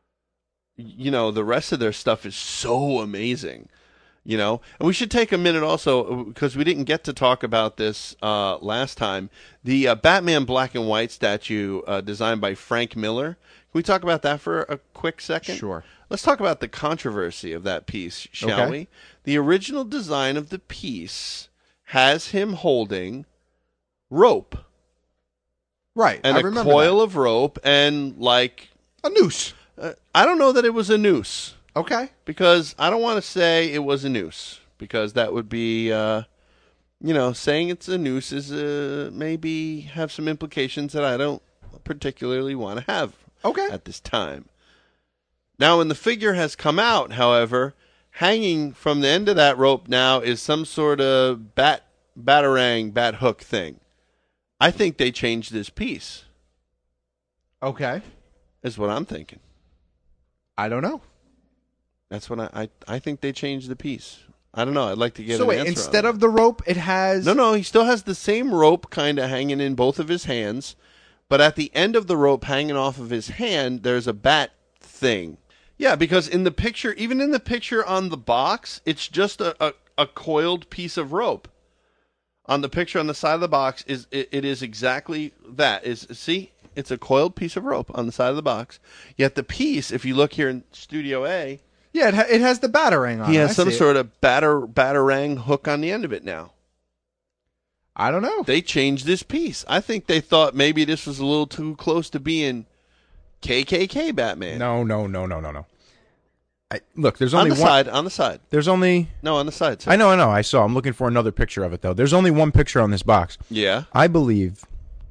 You know, the rest of their stuff is so amazing. You know, and we should take a minute also because we didn't get to talk about this uh, last time. The uh, Batman black and white statue uh, designed by Frank Miller. Can we talk about that for a quick second? Sure. Let's talk about the controversy of that piece, shall Okay. we? The original design of the piece has him holding rope. Right. And I a remember coil that. of rope and like a noose. Uh, I don't know that it was a noose. Okay. Because I don't want to say it was a noose because that would be, uh, you know, saying it's a noose is uh, maybe have some implications that I don't particularly want to have okay. at this time. Now, when the figure has come out, however, hanging from the end of that rope now is some sort of bat, batarang, bat hook thing. I think they changed this piece. Okay. Is what I'm thinking. I don't know. That's what I, I I think they changed the piece. I don't know. I'd like to get so an wait, answer instead on of the rope, it has No, no, he still has the same rope kind of hanging in both of his hands, but at the end of the rope hanging off of his hand, there's a bat thing. Yeah, because in the picture, even in the picture on the box, it's just a, a, a coiled piece of rope. On the picture on the side of the box, is it, it is exactly that. Is see, it's a coiled piece of rope on the side of the box. Yet the piece, if you look here in Studio A, yeah, it, ha- it has the batarang on he it. has I some see it. sort of batter batarang hook on the end of it now. I don't know. They changed this piece. I think they thought maybe this was a little too close to being K K K Batman. No, no, no, no, no, no. I, look, there's on only the one. side. On the side. There's only. No, on the side. Sir. I know, I know. I saw. I'm looking for another picture of it though. There's only one picture on this box. Yeah. I believe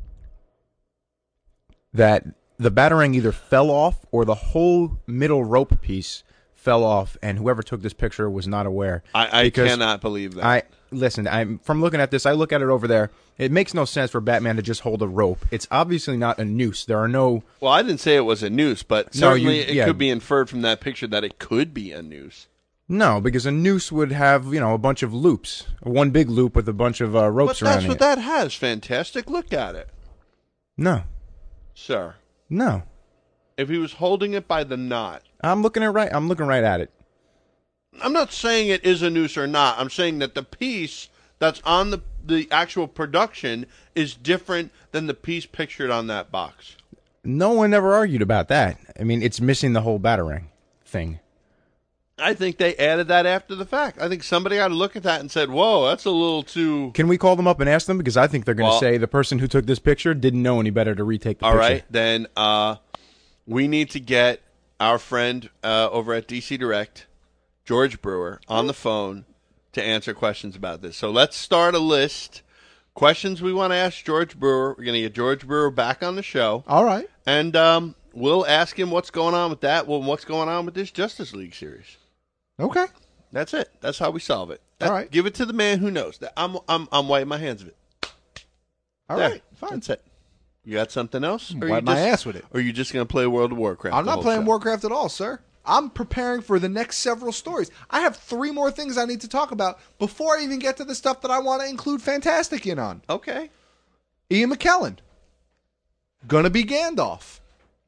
that the batarang either fell off or the whole middle rope piece fell off, and whoever took this picture was not aware. I, I Because cannot believe that. I listen. I'm from looking at this. I look at it over there. It makes no sense for Batman to just hold a rope. It's obviously not a noose. There are no. Well, I didn't say it was a noose, but No, you- certainly it yeah. could be inferred from that picture that it could be a noose. No, because a noose would have, you know, a bunch of loops, one big loop with a bunch of uh, ropes But that's surrounding what it. that has. Fantastic. Look at it, No, sir. no. If he was holding it by the knot, I'm looking at right. I'm looking right at it. I'm not saying it is a noose or not. I'm saying that the piece that's on the the actual production is different than the piece pictured on that box. No one ever argued about that. I mean, it's missing the whole batarang thing. I think they added that after the fact. I think somebody got to look at that and said, "Whoa, that's a little too." Can we call them up and ask them? Because I think they're going to Well- say the person who took this picture didn't know any better to retake the All picture. right, then uh, we need to get our friend uh, over at D C Direct, George Brewer, on the phone to answer questions about this. So let's start a list. Questions we want to ask George Brewer. We're going to get George Brewer back on the show. All right. And um, we'll ask him what's going on with that. Well, what's going on with this Justice League series. Okay. That's it. That's how we solve it. That, All right. Give it to the man who knows. That I'm I'm I'm wiping my hands of it. All There. right. Fine. That's it. You got something else? Or Wipe you my just- ass with it. Or are you just going to play World of Warcraft? I'm the not whole playing show? Warcraft at all, sir. I'm preparing for the next several stories. I have three more things I need to talk about before I even get to the stuff that I want to include Fantastic in on. Okay. Ian McKellen. Gonna be Gandalf.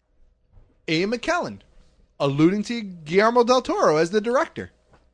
Ian McKellen. Alluding to Guillermo del Toro as the director.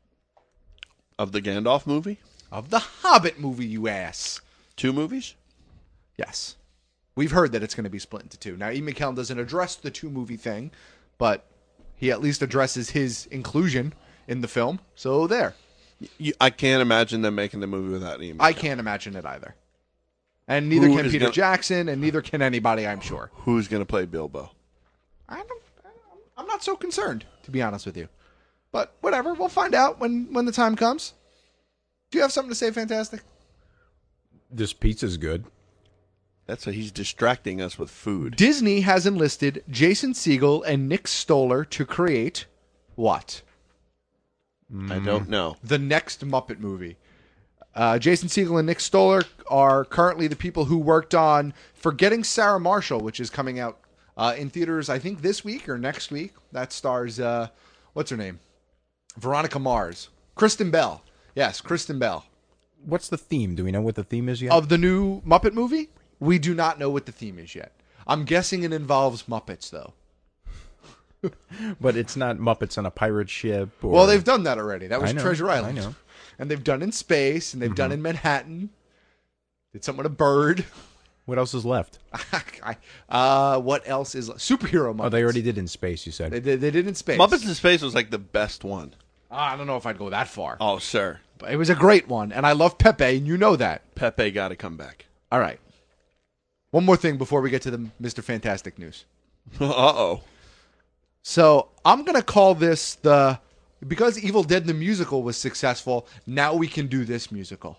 Of the Gandalf movie? Of the Hobbit movie, you ass. Two movies? Yes. We've heard that it's going to be split into two. Now, Ian McKellen doesn't address the two-movie thing, but he at least addresses his inclusion in the film. So there. You, I can't imagine them making the movie without Ian McKellen. I can't imagine it either. And neither Who can is Peter gonna- Jackson, and neither can anybody, I'm sure. Who's going to play Bilbo? I don't, I'm not so concerned, to be honest with you. But whatever, we'll find out when, when the time comes. Do you have something to say, Fantastic? This pizza's good. That's what he's distracting us with food. Disney has enlisted Jason Segel and Nick Stoller to create what? I don't know. The next Muppet movie. Uh, Jason Segel and Nick Stoller are currently the people who worked on Forgetting Sarah Marshall, which is coming out uh, in theaters, I think, this week or next week. That stars, uh, what's her name? Veronica Mars. Kristen Bell. Yes, Kristen Bell. What's the theme? Do we know what the theme is yet? Of the new Muppet movie? We do not know what the theme is yet. I'm guessing it involves Muppets, though. But it's not Muppets on a pirate ship. Or... Well, they've done that already. That was I know, Treasure Island. I know. And they've done in space, and they've Mm-hmm. done in Manhattan. Did something with a bird. What else is left? I, uh, what else is superhero Muppets? Oh, they already did in space, you said. They did, they did in space. Muppets in Space was like the best one. I don't know if I'd go that far. Oh, sir. But it was a great one, and I love Pepe, and you know that. Pepe got to come back. All right. One more thing before we get to the Mister Fantastic news. Uh-oh. So I'm going to call this the... Because Evil Dead the musical was successful, now we can do this musical.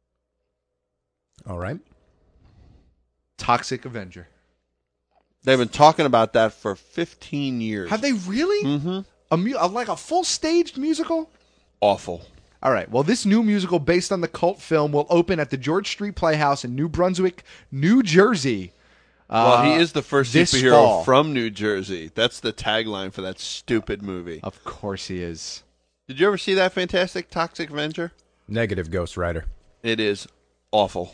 All right. Toxic Avenger. They've been talking about that for fifteen years. Have they really? Mm-hmm. A mu- like a full staged musical? Awful. All right. Well, this new musical based on the cult film will open at the George Street Playhouse in New Brunswick, New Jersey. Well, uh, he is the first this superhero fall. from New Jersey. That's the tagline for that stupid movie. Of course he is. Did you ever see that fantastic Toxic Avenger? Negative, Ghost Rider. It is awful.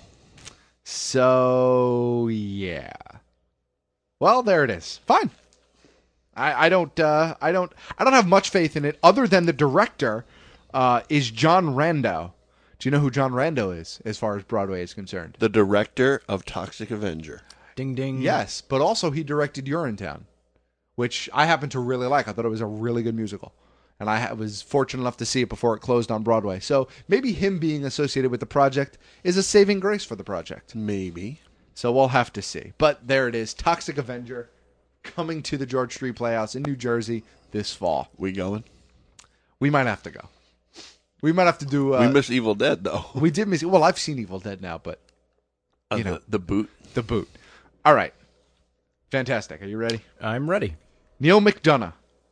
So, yeah. Well, there it is. Fine. I, I don't. Uh, I don't. I don't have much faith in it, other than the director uh, is John Rando. Do you know who John Rando is, as far as Broadway is concerned? The director of Toxic Avenger. Ding, ding. Yes, but also he directed Urinetown, which I happen to really like. I thought it was a really good musical. And I was fortunate enough to see it before it closed on Broadway. So maybe him being associated with the project is a saving grace for the project. Maybe. So we'll have to see. But there it is. Toxic Avenger coming to the George Street Playhouse in New Jersey this fall. We going? We might have to go. We might have to do... Uh, we miss Evil Dead, though. We did miss... Well, I've seen Evil Dead now, but... Uh, You the, know. the boot. The boot. All right. Fantastic. Are you ready? I'm ready. Neil McDonough.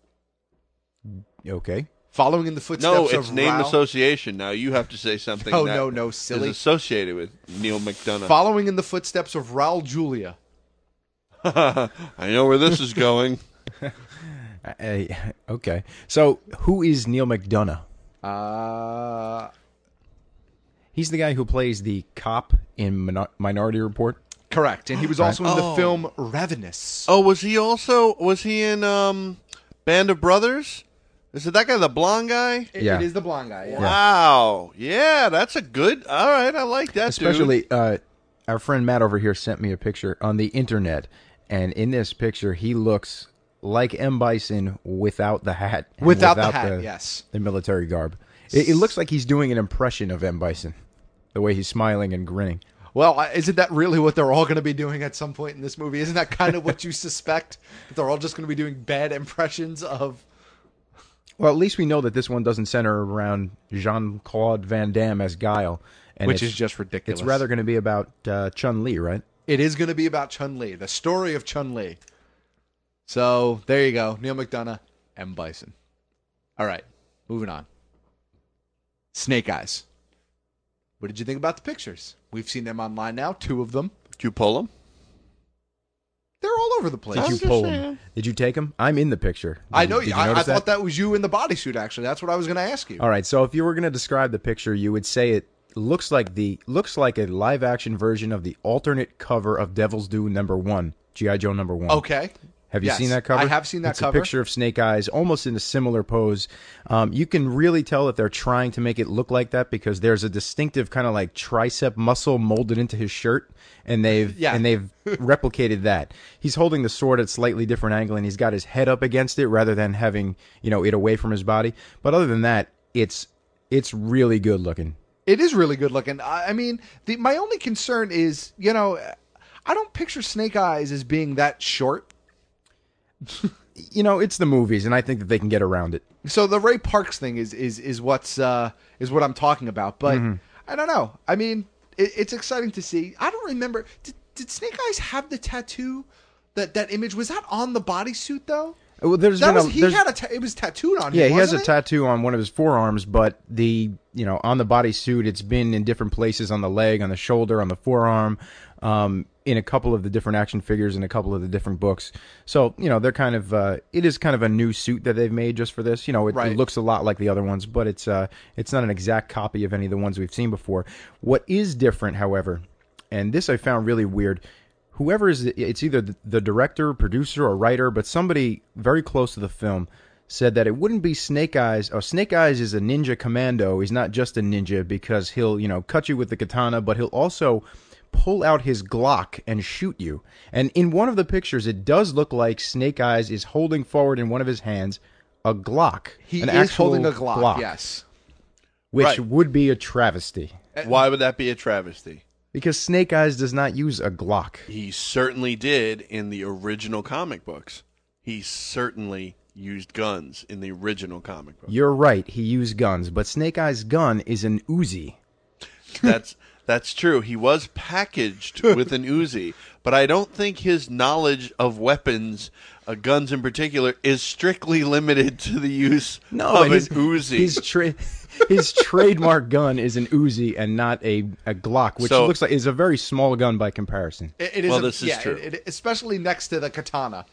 Okay. Following in the footsteps No, of it's name Raoul- association. Now you have to say something No, that no, no, silly. is associated with Neil McDonough. Following in the footsteps of Raul Julia. I know where this is going. Uh, okay. So, who is Neil McDonough? Uh, He's the guy who plays the cop in Min- Minority Report. correct. And he was also in Oh. the film Ravenous. Oh, was he also was he in um, Band of Brothers? Is it that guy, the blonde guy? It, Yeah. it is the blonde guy. Yeah. Wow. Yeah, that's a good. All right, I like that. Especially, dude. uh, our friend Matt over here sent me a picture on the internet, and in this picture, he looks like M. Bison without the hat. and Without the hat, yes. The military garb. It, it looks like he's doing an impression of M. Bison, the way he's smiling and grinning. Well, uh, isn't that really what they're all going to be doing at some point in this movie? Isn't that kind of what you suspect? That they're all just going to be doing bad impressions of... Well, at least we know that this one doesn't center around Jean-Claude Van Damme as Guile. And Which it's- is just ridiculous. It's rather going to be about uh, Chun-Li, right? It is going to be about Chun-Li, the story of Chun-Li. So, there you go. Neil McDonough, M. Bison. All right, moving on. Snake Eyes. What did you think about the pictures? We've seen them online now, two of them. Did you pull him? They're all over the place. Did you just pull saying. him? Did you take him? I'm in the picture. Did I you- know did you. you I, I notice thought that was you in the bodysuit, actually. That's what I was going to ask you. All right, so if you were going to describe the picture, you would say it looks like the looks like a live action version of the alternate cover of Devil's Due number one, G I. Joe number one. Okay. Have you Yes, seen that cover? I have seen that it's cover. a picture of Snake Eyes, almost in a similar pose. Um, you can really tell that they're trying to make it look like that because there's a distinctive kind of like tricep muscle molded into his shirt, and they've Yeah. and they've replicated that. He's holding the sword at a slightly different angle, and he's got his head up against it rather than having you know it away from his body. But other than that, it's it's really good looking. It is really good looking. I I mean, the, my only concern is, you know, I don't picture Snake Eyes as being that short. You know, it's the movies, and I think that they can get around it. So the Ray Parks thing is is is what's uh, is what I'm talking about. But Mm-hmm. I don't know. I mean, it, it's exciting to see. I don't remember. Did, did Snake Eyes have the tattoo? That that image was that on the bodysuit though? Well, there's that been was a, he there's- had a ta- it was tattooed on him. Yeah, he has a wasn't it? tattoo on one of his forearms, but the you know on the bodysuit, it's been in different places on the leg, on the shoulder, on the forearm, um, in a couple of the different action figures, in a couple of the different books. So you know they're kind of uh, it is kind of a new suit that they've made just for this. You know, it, Right. it looks a lot like the other ones, but it's uh, it's not an exact copy of any of the ones we've seen before. What is different, however, and this I found really weird. Whoever is, it's either the director, producer, or writer, but somebody very close to the film said that it wouldn't be Snake Eyes. Oh, Snake Eyes is a ninja commando. He's not just a ninja because he'll, you know, cut you with the katana, but he'll also pull out his Glock and shoot you. And in one of the pictures, it does look like Snake Eyes is holding forward in one of his hands a Glock. He an is actual holding a Glock, yes. Which Right. would be a travesty. Why would that be a travesty? Because Snake Eyes does not use a Glock. He certainly did in the original comic books. He certainly used guns in the original comic books. You're right, he used guns, but Snake Eyes' gun is an Uzi. That's that's true. He was packaged with an Uzi, but I don't think his knowledge of weapons, uh, guns in particular, is strictly limited to the use No, of but an his, Uzi. His, tra- his trademark gun is an Uzi and not a, a Glock, which So- looks like is a very small gun by comparison. It, it is Well, a- this is yeah, true. It, it- especially next to the katana.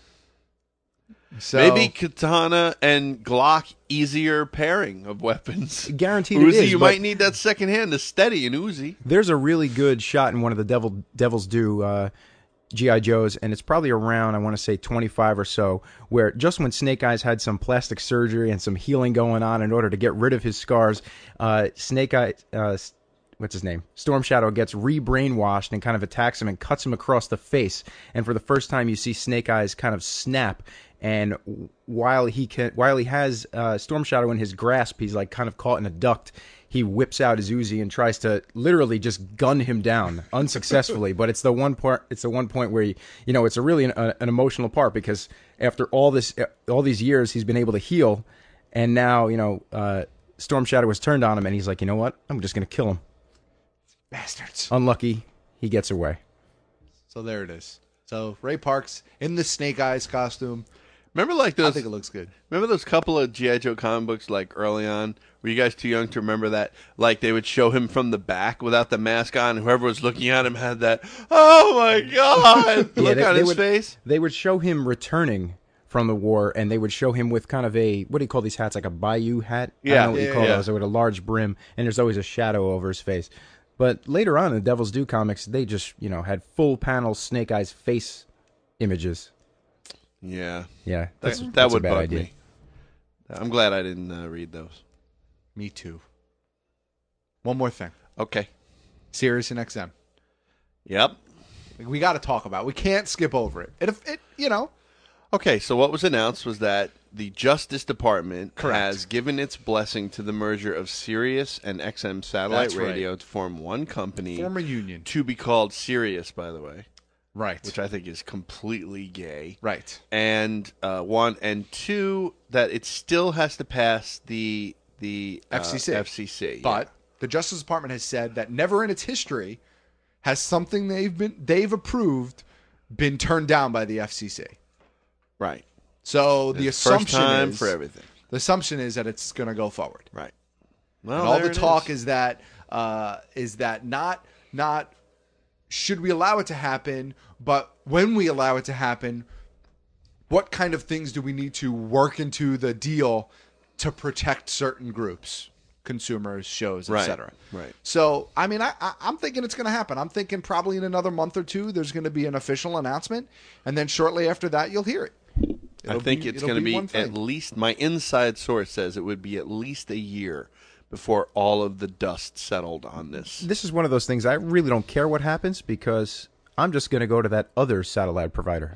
So Maybe katana and Glock easier pairing of weapons. Guaranteed Uzi, it is, you but- might need that second hand to steady an Uzi. there's a really good shot in one of the Devil Devil's Due uh, G I. Joes, and it's probably around, I want to say, twenty-five or so, where just when Snake Eyes had some plastic surgery and some healing going on in order to get rid of his scars, uh, Snake Eyes, uh, what's his name? Storm Shadow gets re-brainwashed and kind of attacks him and cuts him across the face. And for the first time, you see Snake Eyes kind of snap. And while he can, while he has uh, Storm Shadow in his grasp, he's like kind of caught in a duct. He whips out his Uzi and tries to literally just gun him down unsuccessfully. But it's the one part. It's the one point where he, you know, it's a really an, an emotional part because after all this, all these years, he's been able to heal, and now you know, uh, Storm Shadow has turned on him, and he's like, you know what? I'm just gonna kill him. Bastards. Unlucky, he gets away. So there it is. So Ray Park's in the Snake Eyes costume. Remember, like those. I think it looks good. Remember those couple of G I. Joe comic books, like early on. Were you guys too young to remember that? Like they would show him from the back without the mask on, and whoever was looking at him had that, oh my god, Yeah, look they- on they his would- face. They would show him returning from the war, and they would show him with kind of a, what do you call these hats? Like a Bayou hat? I Yeah. don't know what Yeah, you call yeah. those. With a large brim, and there's always a shadow over his face. But later on in the Devil's Due comics, they just, you know, had full panel Snake Eyes face images. Yeah, Yeah, that, that's, that that's a would bad bug idea. me. I'm glad I didn't uh, read those. Me too. One more thing. Okay. Sirius and X M. Yep. We got to talk about it. We can't skip over it. And if it, you know. Okay, so what was announced was that the Justice Department Correct. has given its blessing to the merger of Sirius and X M Satellite That's right. Radio to form one company. Form a union. To be called Sirius, by the way. Right. Which I think is completely gay. Right. And uh, one and two, that it still has to pass the the uh, F C C. F C C. But yeah. the Justice Department has said that never in its history has something they've been they've approved been turned down by the F C C. Right. So the It's assumption first time is for everything. The assumption is that it's going to go forward. Right. Well, Well, and all there the it talk is. is, that uh, is that not not should we allow it to happen, but when we allow it to happen, what kind of things do we need to work into the deal to protect certain groups, consumers, shows, Right, et cetera. right. So, I mean, I, I, I'm thinking it's going to happen. I'm thinking probably in another month or two, there's going to be an official announcement, and then shortly after that, you'll hear it. I It'll think be- it's it'll going to be, one thing. at least, my inside source says it would be at least a year before all of the dust settled on this. This is one of those things I really don't care what happens because I'm just going to go to that other satellite provider.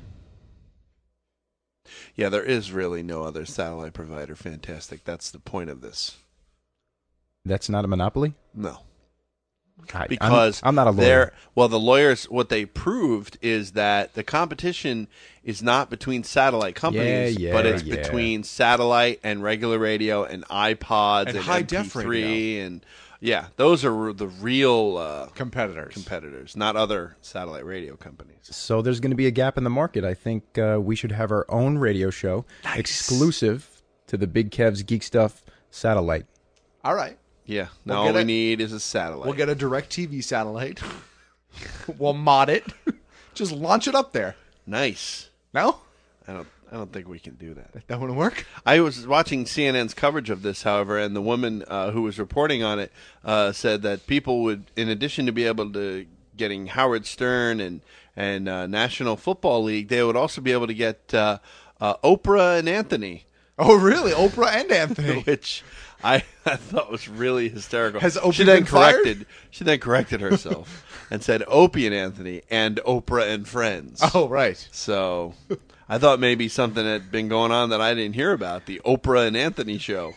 Yeah, there is really no other satellite provider. Fantastic. That's the point of this. That's not a monopoly? No. I- Because I'm, I'm not a lawyer. they're- Well, the lawyers, what they proved is that the competition is not between satellite companies, Yeah, yeah, but it's yeah. between satellite and regular radio and iPods and, And high M P three def radio. and Yeah, those are the real uh, competitors. Competitors, not other satellite radio companies. So there's going to be a gap in the market. I think uh, we should have our own radio show nice. exclusive to the Big Kev's Geek Stuff satellite. All right. Yeah. We'll Now all we a, need is a satellite. We'll get a DirecTV satellite. We'll mod it. Just launch it up there. Nice. No? I don't. I don't think we can do that. That wouldn't work? I was watching C N N's coverage of this, however, and the woman uh, who was reporting on it uh, said that people would, in addition to be able to getting Howard Stern and and uh, National Football League, they would also be able to get uh, uh, Oprah and Anthony. Oh, really? Oprah and Anthony, which I, I thought was really hysterical. Has Opie she then been fired? corrected. She then corrected herself and said Opie and Anthony and Oprah and Friends. Oh, right. So I thought maybe something had been going on that I didn't hear about, the Oprah and Anthony show.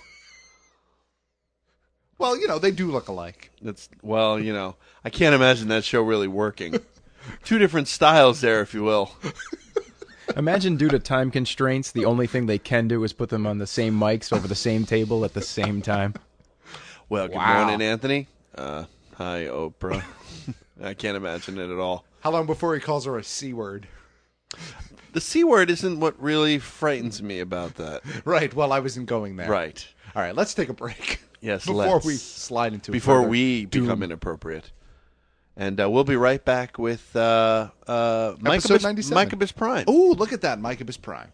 Well, you know, they do look alike. That's well, you know, I can't imagine that show really working. Two different styles there, if you will. Imagine due to time constraints, the only thing they can do is put them on the same mics over the same table at the same time. Well, good Wow. morning, Anthony. Uh, hi, Oprah. I can't imagine it at all. How long before he calls her a C word? The C word isn't what really frightens me about that. Right. Well, I wasn't going there. Right. All right. Let's take a break. Yes, Before let's. we slide into Before further we become doom. inappropriate. And uh, we'll be right back with uh, uh, Episode Micabus, ninety-seven. Micabus Prime. Ooh, look at that. Micabus Prime.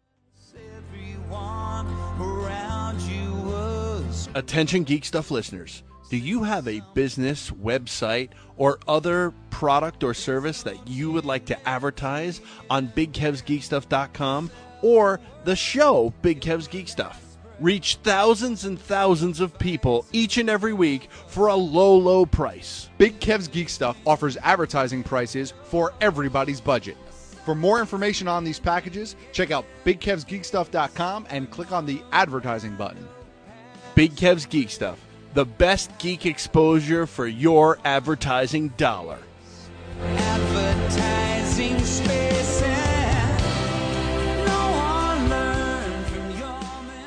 Attention Geek Stuff listeners. Do you have a business, website, or other product or service that you would like to advertise on big kevs geek stuff dot com or the show Big Kev's Geek Stuff? Reach thousands and thousands of people each and every week for a low, low price. Big Kev's Geek Stuff offers advertising prices for everybody's budget. For more information on these packages, check out big kevs geek stuff dot com and click on the advertising button. Big Kev's Geek Stuff, the best geek exposure for your advertising dollar. Advertising space and no one learned from your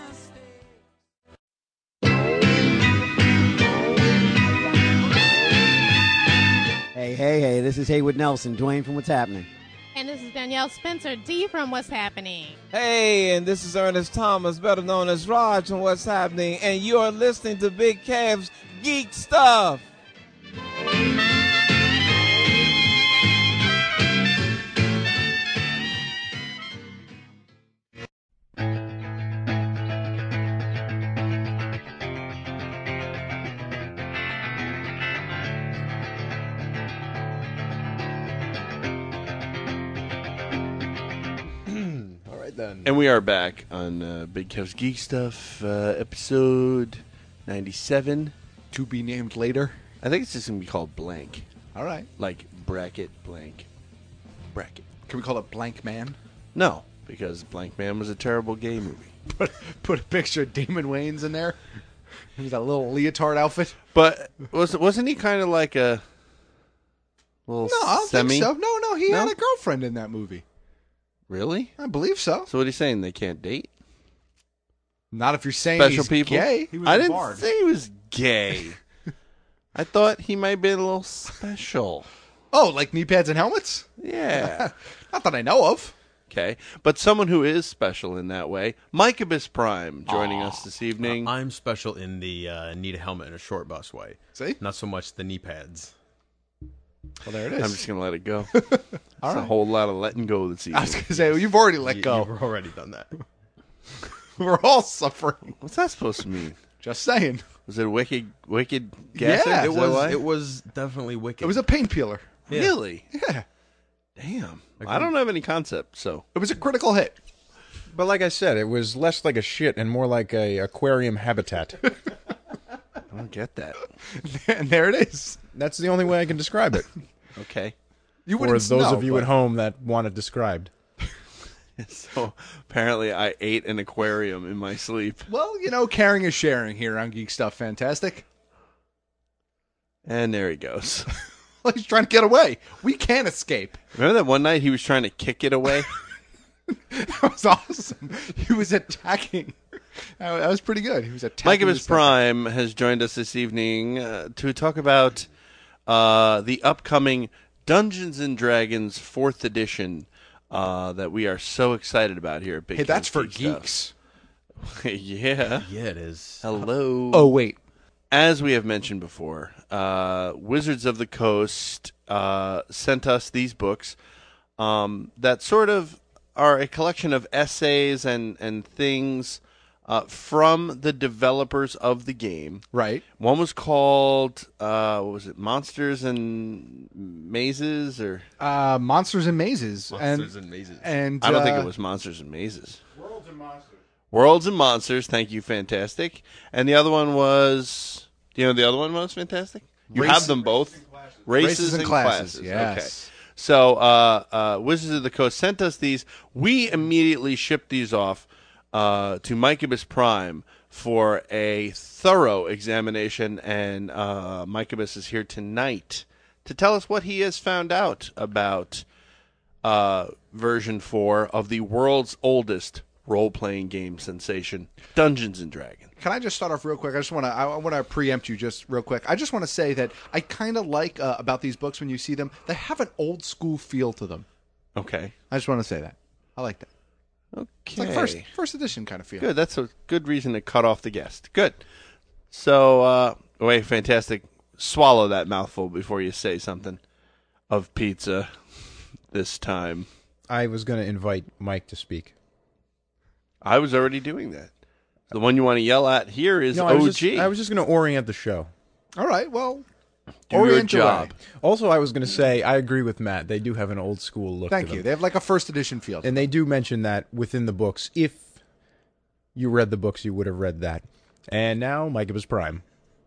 Hey, hey, hey, this is Haywood Nelson, Dwayne from What's Happening. And this is Danielle Spencer, D from What's Happening. Hey, and this is Ernest Thomas, better known as Raj from What's Happening, and you are listening to Big Kev's Geek Stuff. Then. And we are back on uh, Big Kev's Geek Stuff, uh, episode ninety-seven. To be named later. I think it's just going to be called Blank. All right. Like bracket, blank, bracket. Can we call it Blank Man? No, because Blank Man was a terrible gay movie. Put, put a picture of Damon Wayans in there. With that little leotard outfit. But was, wasn't he kind of like a little No, I don't semi? think so. No, no, he No? had a girlfriend in that movie. Really? I believe so. So what are you saying? They can't date? Not if you're saying Special he's people? gay. I didn't say he was gay. I thought he might be a little special. Oh, like knee pads and helmets? Yeah. Not that I know of. Okay. But someone who is special in that way, Micabus Prime, joining us this evening. Uh, I'm special in the uh, need a helmet and a short bus way. See? Not so much the knee pads. Well, there it is. I'm just going to let it go. All It's right. a whole lot of letting go this evening. I was going to say, well, you've already let You- go. You've already done that. We're all suffering. What's that supposed to mean? Just saying. Was it a wicked, wicked guess? Yeah, It Is that was. why? It was definitely wicked. It was a paint peeler. Yeah. Really? Yeah. Damn. I don't have any concept, so. It was a critical hit. But like I said, it was less like a shit and more like a aquarium habitat. I don't get that. And there it is. That's the only way I can describe it. Okay. You For wouldn't those know, of you but- at home that want it described. So apparently I ate an aquarium in my sleep. Well, you know, caring is sharing here on Geek Stuff Fantastic. And there he goes. Well, he's trying to get away. We can't escape. Remember that one night he was trying to kick it away? That was awesome. He was attacking That was pretty good. He was attacking Mike his Prime has joined us this evening uh, to talk about uh, the upcoming Dungeons and Dragons fourth edition uh, that we are so excited about here at Big Hey, that's Cave for Geek geeks. Stuff. yeah. Yeah, it is. Hello. Oh, wait. As we have mentioned before, uh, Wizards of the Coast uh, sent us these books um, that sort of are a collection of essays and, and things uh, from the developers of the game. Right. One was called, uh, what was it, Monsters and Mazes? or Uh, Monsters and Mazes. Monsters and, and Mazes. And, I don't think uh, it was Monsters and Mazes. Worlds and Monsters. Worlds and Monsters, thank you, fantastic. And the other one was, do you know the other one was fantastic? You Race- have them both? Races, Races and and classes, classes. yes. Okay. So uh, uh, Wizards of the Coast sent us these. We immediately shipped these off uh, to Micabus Prime for a thorough examination, and uh, Micabus is here tonight to tell us what he has found out about uh, version four of the world's oldest role-playing game sensation, Dungeons and Dragons. Can I just start off real quick? I just want to I want to preempt you just real quick. I just want to say that I kind of like uh, about these books when you see them, they have an old school feel to them. Okay. I just want to say that. I like that. Okay. It's like first first edition kind of feel. Good. That's a good reason to cut off the guest. Good. So, uh, wait, fantastic. Swallow that mouthful before you say something of pizza this time. I was going to invite Mike to speak. I was already doing that. The one you want to yell at here is No, I O G. was just, I was just going to orient the show. All right, well, Do your orient away. job. Also, I was going to say, I agree with Matt. They do have an old school look Thank to you. them. They have like a first edition feel. And they do mention that within the books. If you read the books, you would have read that. And now, Mike was Prime.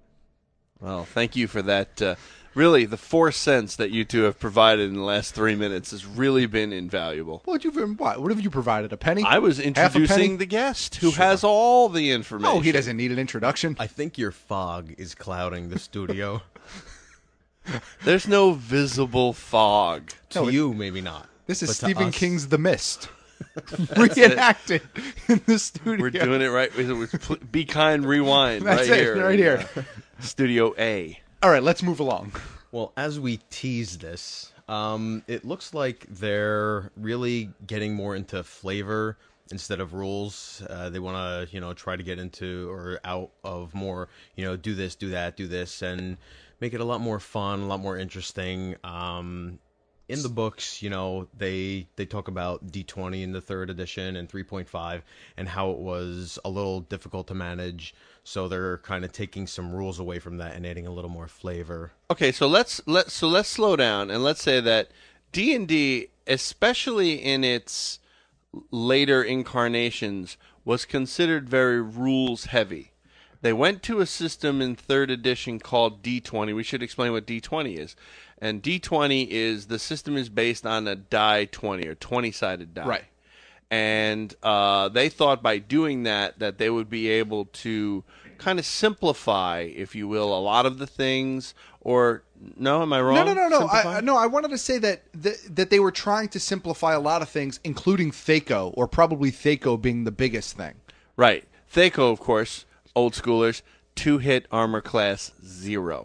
Well, thank you for that. Uh, really, the four cents that you two have provided in the last three minutes has really been invaluable. What you what? What have you provided? A penny? I was Half a penny? introducing the guest who has all the information. Oh, he doesn't need an introduction. I think your fog is clouding the studio. There's no visible fog. To No, it- you, maybe not. This is But to Stephen us- King's The Mist. Reenacted in the studio. We're doing it right. It was pl- Be Kind Rewind That's right it, here. right in, here. uh, Studio A. All right, let's move along. Well, as we tease this, um, it looks like they're really getting more into flavor instead of rules. Uh, they want to, you know, try to get into or out of more, you know, do this, do that, do this, and make it a lot more fun, a lot more interesting. Um, in the books, you know, they they talk about D twenty in the third edition and three point five and how it was a little difficult to manage. So they're kind of taking some rules away from that and adding a little more flavor. Okay, so let's let so let's slow down and let's say that D and D, especially in its later incarnations, was considered very rules heavy. They went to a system in third edition called D twenty. We should explain what D twenty is. And D twenty is the system is based on a die twenty or twenty-sided die. Right. And uh, they thought by doing that that they would be able to kind of simplify, if you will, a lot of the things. Or no, am I wrong? No, no, no, no. Simplify? I, no, I wanted to say that, that that they were trying to simplify a lot of things, including Thaco, or probably Thaco being the biggest thing. Right. Thaco, of course, old schoolers, two-hit armor class zero.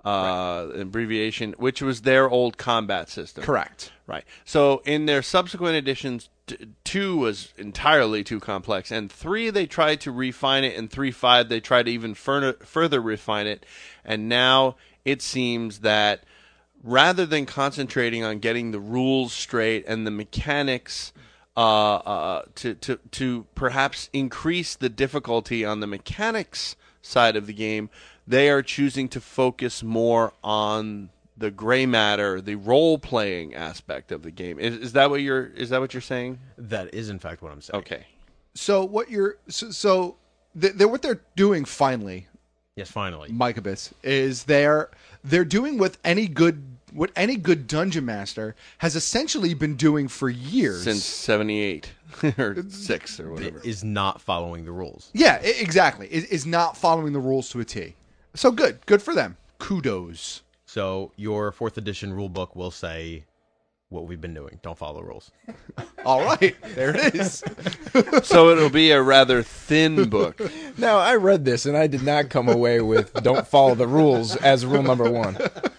Uh, right. Abbreviation, which was their old combat system. Correct. Right. So in their subsequent editions, t- two was entirely too complex, and three they tried to refine it, and three five they tried to even further further refine it, and now it seems that rather than concentrating on getting the rules straight and the mechanics uh, uh, to to to perhaps increase the difficulty on the mechanics side of the game, they are choosing to focus more on the gray matter, the role-playing aspect of the game. Is, is that what you're? Is that what you're saying? That is, in fact, what I'm saying. Okay. So what you're so, so they're what they're doing finally. Yes, finally. Micabus is they're they're doing what any good what any good dungeon master has essentially been doing for years since seventy-eight or six or whatever. It is not following the rules. Yeah, I- exactly. Is is not following the rules to a T. So good, good for them. Kudos. So your fourth edition rule book will say what we've been doing. Don't follow the rules. All right, there it is. So it'll be a rather thin book. Now, I read this, and I did not come away with don't follow the rules as rule number one.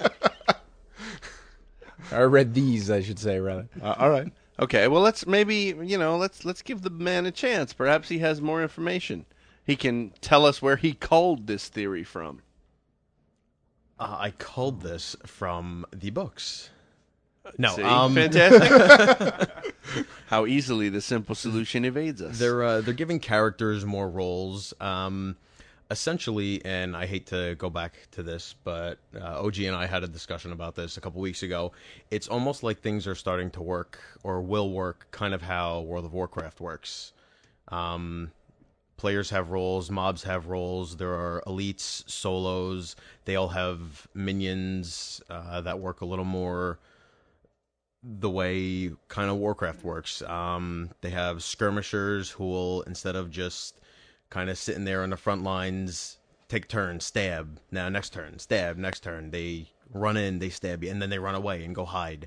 I read these, I should say, rather. Uh, all right. Okay, well, let's maybe, you know, let's let's give the man a chance. Perhaps he has more information. He can tell us where he culled this theory from. Uh, I culled this from the books. No, See? um, Fantastic. How easily the simple solution evades us. They're uh, they're giving characters more roles. Um, essentially, and I hate to go back to this, but uh, O G and I had a discussion about this a couple weeks ago. It's almost like things are starting to work, or will work, kind of how World of Warcraft works. Um, players have roles, mobs have roles, there are elites, solos, they all have minions uh, that work a little more the way kind of Warcraft works. Um, they have skirmishers who will, instead of just kind of sitting there on the front lines, take turns, stab, now next turn, stab, next turn, they run in, they stab you, and then they run away and go hide.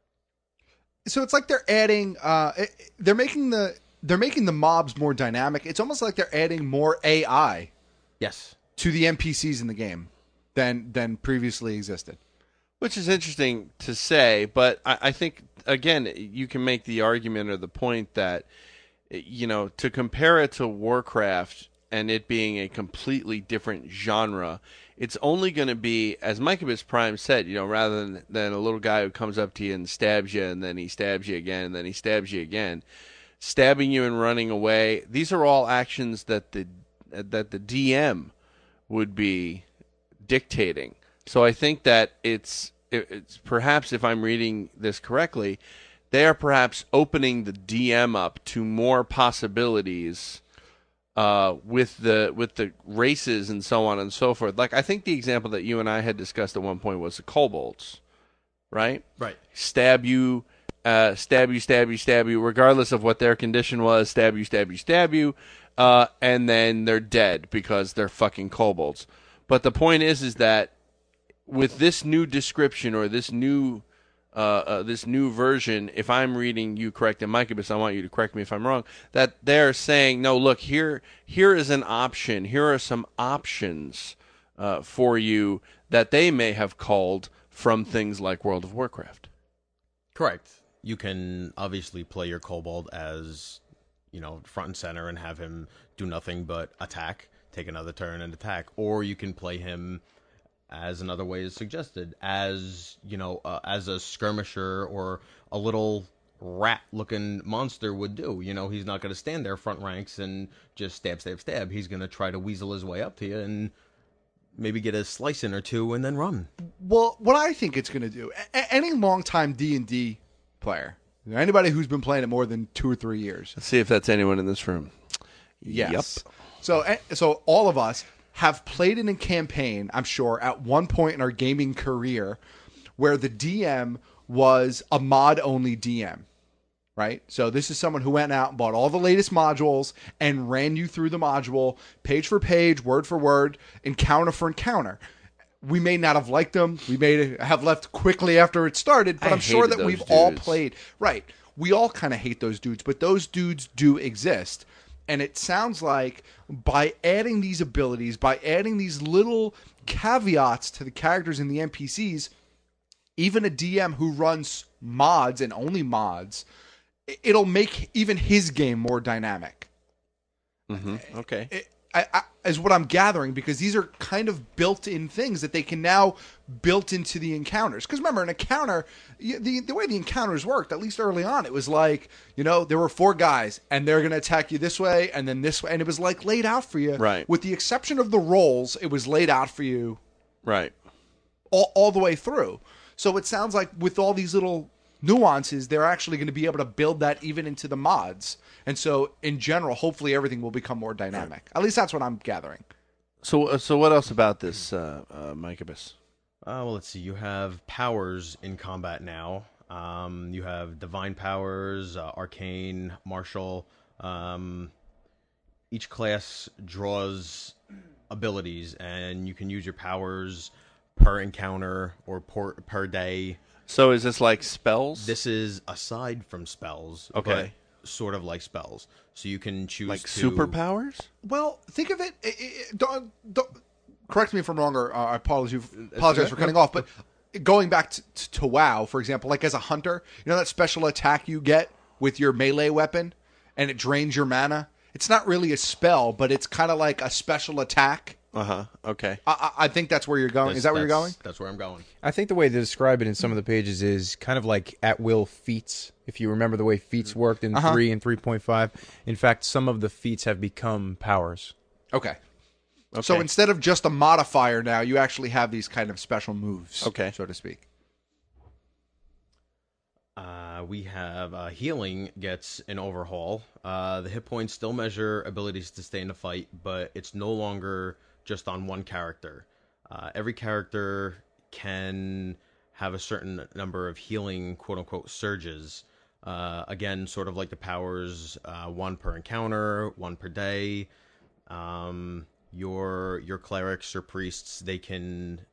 So it's like they're adding, uh, they're making the they're making the mobs more dynamic. It's almost like they're adding more A I, yes, to the N P Cs in the game than than previously existed. Which is interesting to say, but I, I think, again, you can make the argument or the point that, you know, to compare it to Warcraft and it being a completely different genre, it's only going to be, as Micahbus Prime said, you know, rather than, than a little guy who comes up to you and stabs you, and then he stabs you again, and then he stabs you again, stabbing you and running away. These are all actions that the that the D M would be dictating. So I think that it's it's perhaps, if I'm reading this correctly, they are perhaps opening the D M up to more possibilities uh, with the with the races and so on and so forth. Like, I think the example that you and I had discussed at one point was the kobolds, right? Right. Stab you, uh, stab you, stab you, stab you, regardless of what their condition was. Stab you, stab you, stab you, uh, and then they're dead because they're fucking kobolds. But the point is, is that with this new description or this new uh, uh, this new version, if I'm reading you correct, and Micahbus, I want you to correct me if I'm wrong, that they're saying, no, look, here here is an option. Here are some options uh, for you that they may have culled from things like World of Warcraft. Correct. You can obviously play your kobold as, you know, front and center and have him do nothing but attack, take another turn and attack. Or you can play him, as another way is suggested, as, you know, uh, as a skirmisher or a little rat-looking monster would do. You know, he's not going to stand there front ranks and just stab, stab, stab. He's going to try to weasel his way up to you and maybe get a slice in or two and then run. Well, what I think it's going to do, a- any longtime D and D player, anybody who's been playing it more than two or three years. Let's see if that's anyone in this room. Yes. Yep. So, so all of us have played in a campaign, I'm sure, at one point in our gaming career where the D M was a mod-only D M, right? So this is someone who went out and bought all the latest modules and ran you through the module, page for page, word for word, encounter for encounter. We may not have liked them. We may have left quickly after it started, but I I'm sure that hated we've those all dudes. played. Right. We all kind of hate those dudes, but those dudes do exist. And it sounds like by adding these abilities, by adding these little caveats to the characters and the N P Cs, even a D M who runs mods and only mods, it'll make even his game more dynamic. Mm-hmm. Okay. It, I, I, is what I'm gathering, because these are kind of built-in things that they can now built into the encounters. Because remember, an encounter, the the way the encounters worked, at least early on, it was like, you know, there were four guys, and they're going to attack you this way, and then this way, and it was like laid out for you. Right. With the exception of the rolls, it was laid out for you. Right. All, all the way through. So it sounds like with all these little nuances, they're actually going to be able to build that even into the mods. And so, in general, hopefully everything will become more dynamic. At least that's what I'm gathering. So, uh, so what else about this, uh, uh, Micahbus? Uh, well, let's see. You have powers in combat now. Um, you have divine powers, uh, arcane, martial. Um, each class draws abilities, and you can use your powers per encounter or per, per day. So is this like spells? This is aside from spells. Okay. But sort of like spells. So you can choose like to... superpowers? Well, think of it. it, it don't, don't, correct me if I'm wrong, or uh, I apologize, apologize for cutting off. But going back to, to WoW, for example, like as a hunter, you know that special attack you get with your melee weapon, and it drains your mana. It's not really a spell, but it's kind of like a special attack. Uh huh. Okay. I, I think that's where you're going. That's, Is that where you're going? That's where I'm going. I think the way they describe it in some of the pages is kind of like at-will feats. If you remember the way feats worked in Uh-huh. three and three point five. In fact, some of the feats have become powers. Okay. Okay. So instead of just a modifier now, you actually have these kind of special moves, Okay. so to speak. Uh, we have uh, healing gets an overhaul. Uh, the hit points still measure abilities to stay in the fight, but it's no longer just on one character. Uh, every character can have a certain number of healing, quote-unquote, surges. Uh, again, sort of like the powers, uh, one per encounter, one per day. Um, your your clerics or priests, they can...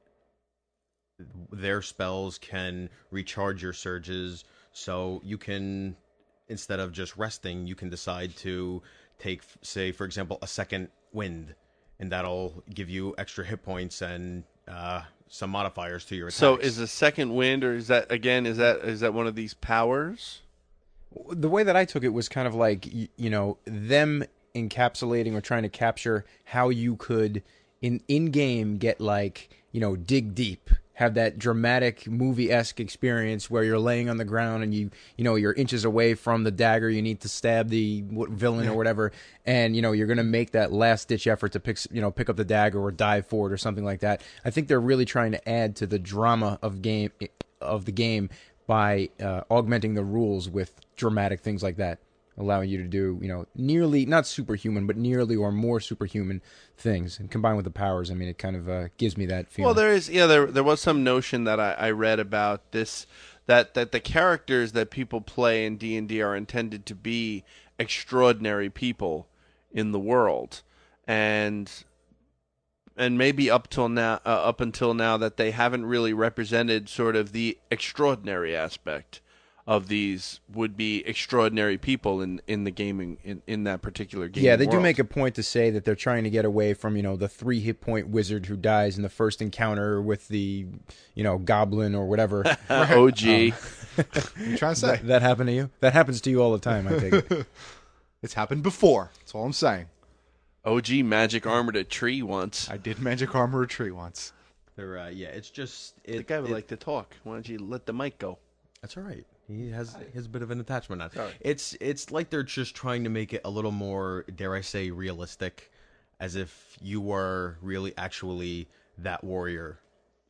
Their spells can recharge your surges, so you can, instead of just resting, you can decide to take, say, for example, a second wind, and that'll give you extra hit points and uh, some modifiers to your attacks. So is the second wind, or is that again? Is that is that one of these powers? The way that I took it was kind of like, y- you know, them encapsulating or trying to capture how you could, in in-game, get like, you know, dig deep. Have that dramatic movie-esque experience where you're laying on the ground and you, you know, you're inches away from the dagger you need to stab the villain or whatever, and you know you're gonna make that last-ditch effort to pick, you know, pick up the dagger or dive for it or something like that. I think they're really trying to add to the drama of game of the game by uh, augmenting the rules with dramatic things like that, allowing you to do, you know, nearly not superhuman, but nearly or more superhuman things, and combined with the powers, I mean, it kind of uh, gives me that feeling. Well, there is, yeah, there there was some notion that I, I read about this, that that the characters that people play in D and D are intended to be extraordinary people in the world, and and maybe up till now, uh, up until now, that they haven't really represented sort of the extraordinary aspect of these would-be extraordinary people in, in the gaming in, in that particular game. Yeah, they do world. make a point to say that they're trying to get away from, you know, the three hit point wizard who dies in the first encounter with the, you know, goblin or whatever. O G. Um, you trying to say that, that happened to you? That happens to you all the time, I think. It's happened before. That's all I'm saying. O G magic armored a tree once. I did magic armor a tree once. They're, uh, yeah, it's just... It, the guy would it, like to talk. Why don't you let the mic go? That's all right. He has he has a bit of an attachment on it. Sorry. It's it's like they're just trying to make it a little more, dare I say, realistic, as if you were really actually that warrior,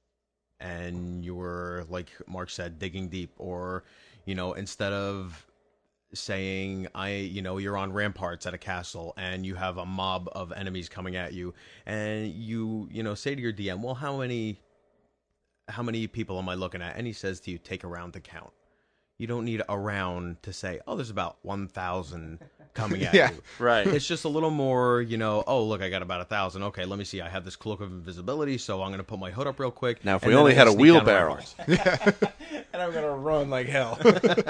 and you were, like Mark said, digging deep, or, you know, instead of saying, I, you know, you're on ramparts at a castle and you have a mob of enemies coming at you, and you, you know, say to your D M, well, how many, how many people am I looking at? And he says to you, take a round to count. You don't need a round to say, oh, there's about one thousand coming at Yeah. you. Right. It's just a little more, you know, oh, look, I got about a thousand. Okay, let me see. I have this cloak of invisibility, so I'm going to put my hood up real quick. Now, if and we then only I'm had gonna a sneak down the wheelbarrow. ramparts. And I'm going to run like hell.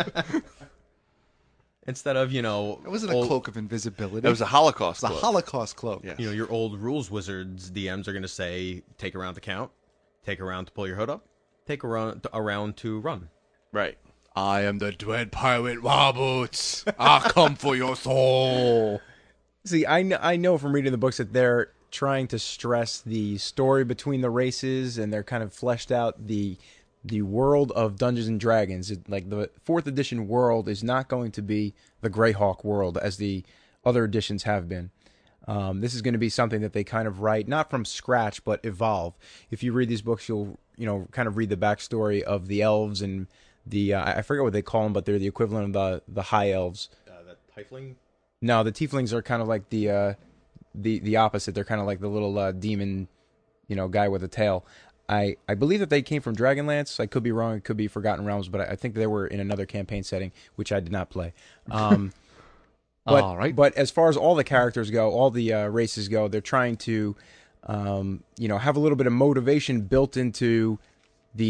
Instead of, you know... It wasn't a old- cloak of invisibility. It was a Holocaust It was a cloak. Holocaust cloak. Yeah. You know, your old rules wizards D Ms are going to say, take a round to count, take a round to pull your hood up, take a round, a round to run. Right. I am the dread pirate Warboots. I come for your soul. See, I, kn- I know from reading the books that they're trying to stress the story between the races, and they're kind of fleshed out the the world of Dungeons and Dragons. It, like the fourth edition world is not going to be the Greyhawk world as the other editions have been. Um, this is going to be something that they kind of write, not from scratch, but evolve. If you read these books, you'll, you know, kind of read the backstory of the elves and the, uh, I forget what they call them, but they're the equivalent of the, the high elves. Uh, the Tiefling? No, the tieflings are kind of like the, uh, the, the opposite. They're kind of like the little, uh, demon, you know, guy with a tail. I, I believe that they came from Dragonlance. I could be wrong. It could be Forgotten Realms, but I, I think they were in another campaign setting, which I did not play. Um, but, all right. But as far as all the characters go, all the uh, races go, they're trying to, um, you know, have a little bit of motivation built into the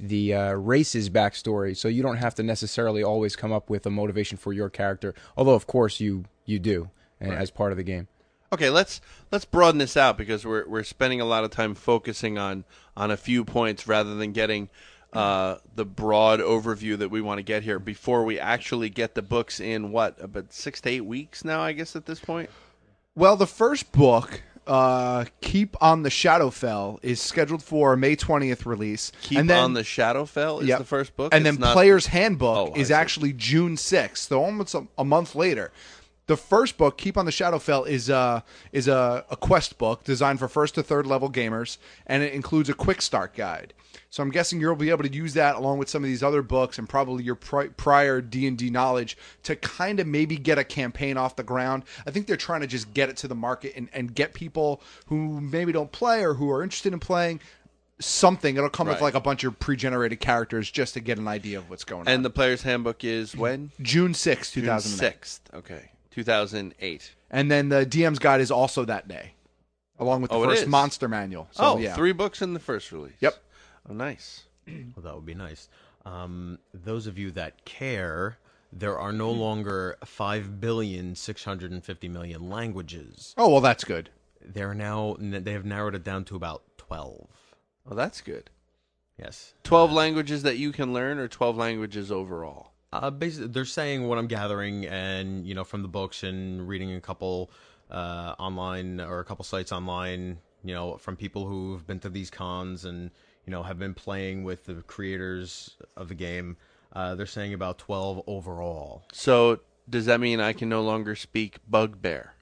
the uh, race's backstory, so you don't have to necessarily always come up with a motivation for your character. Although, of course, you you do Right. as part of the game. Okay, let's let's broaden this out because we're we're spending a lot of time focusing on on a few points rather than getting uh, the broad overview that we want to get here before we actually get the books in what about six to eight weeks now, I guess at this point. Well, the first book, uh, Keep on the Shadowfell, is scheduled for a May twentieth release. Keep and then, on the Shadowfell is Yep. the first book, and It's then not- Player's Handbook Oh, is I see. actually June sixth, so almost a, a month later. The first book, Keep on the Shadowfell, is a is a, a quest book designed for first to third level gamers, and it includes a quick start guide. So I'm guessing you'll be able to use that along with some of these other books and probably your pri- prior D and D knowledge to kind of maybe get a campaign off the ground. I think they're trying to just get it to the market and, and get people who maybe don't play or who are interested in playing something. It'll come with Right. like a bunch of pre-generated characters just to get an idea of what's going on. And the Player's Handbook is when? June sixth, two thousand eight. June sixth, okay. two thousand eight. And then the D M's guide is also that day, along with the Oh, it first is? monster manual. So, oh, yeah. three books in the first release. Yep. Oh, nice. Well, that would be nice. Um, those of you that care, there are no longer five billion six hundred fifty million languages. Oh, well, that's good. They're now, they have narrowed it down to about twelve. Oh, that's good. Yes. twelve languages that you can learn or twelve languages overall? Uh, basically, they're saying what I'm gathering, and you know, from the books and reading a couple uh, online or a couple sites online, you know, from people who've been to these cons and you know have been playing with the creators of the game. Uh, they're saying about twelve overall. So does that mean I can no longer speak Bugbear?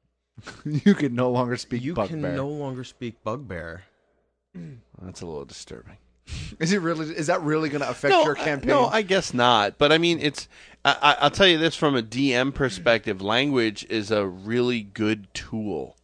You can no longer speak You Bugbear. can no longer speak Bugbear. That's a little disturbing. Is it really? Is that really going to affect No, your I- campaign? no, I guess not. But I mean, it's. I, I- I'll tell you this from a D M perspective: language is a really good tool.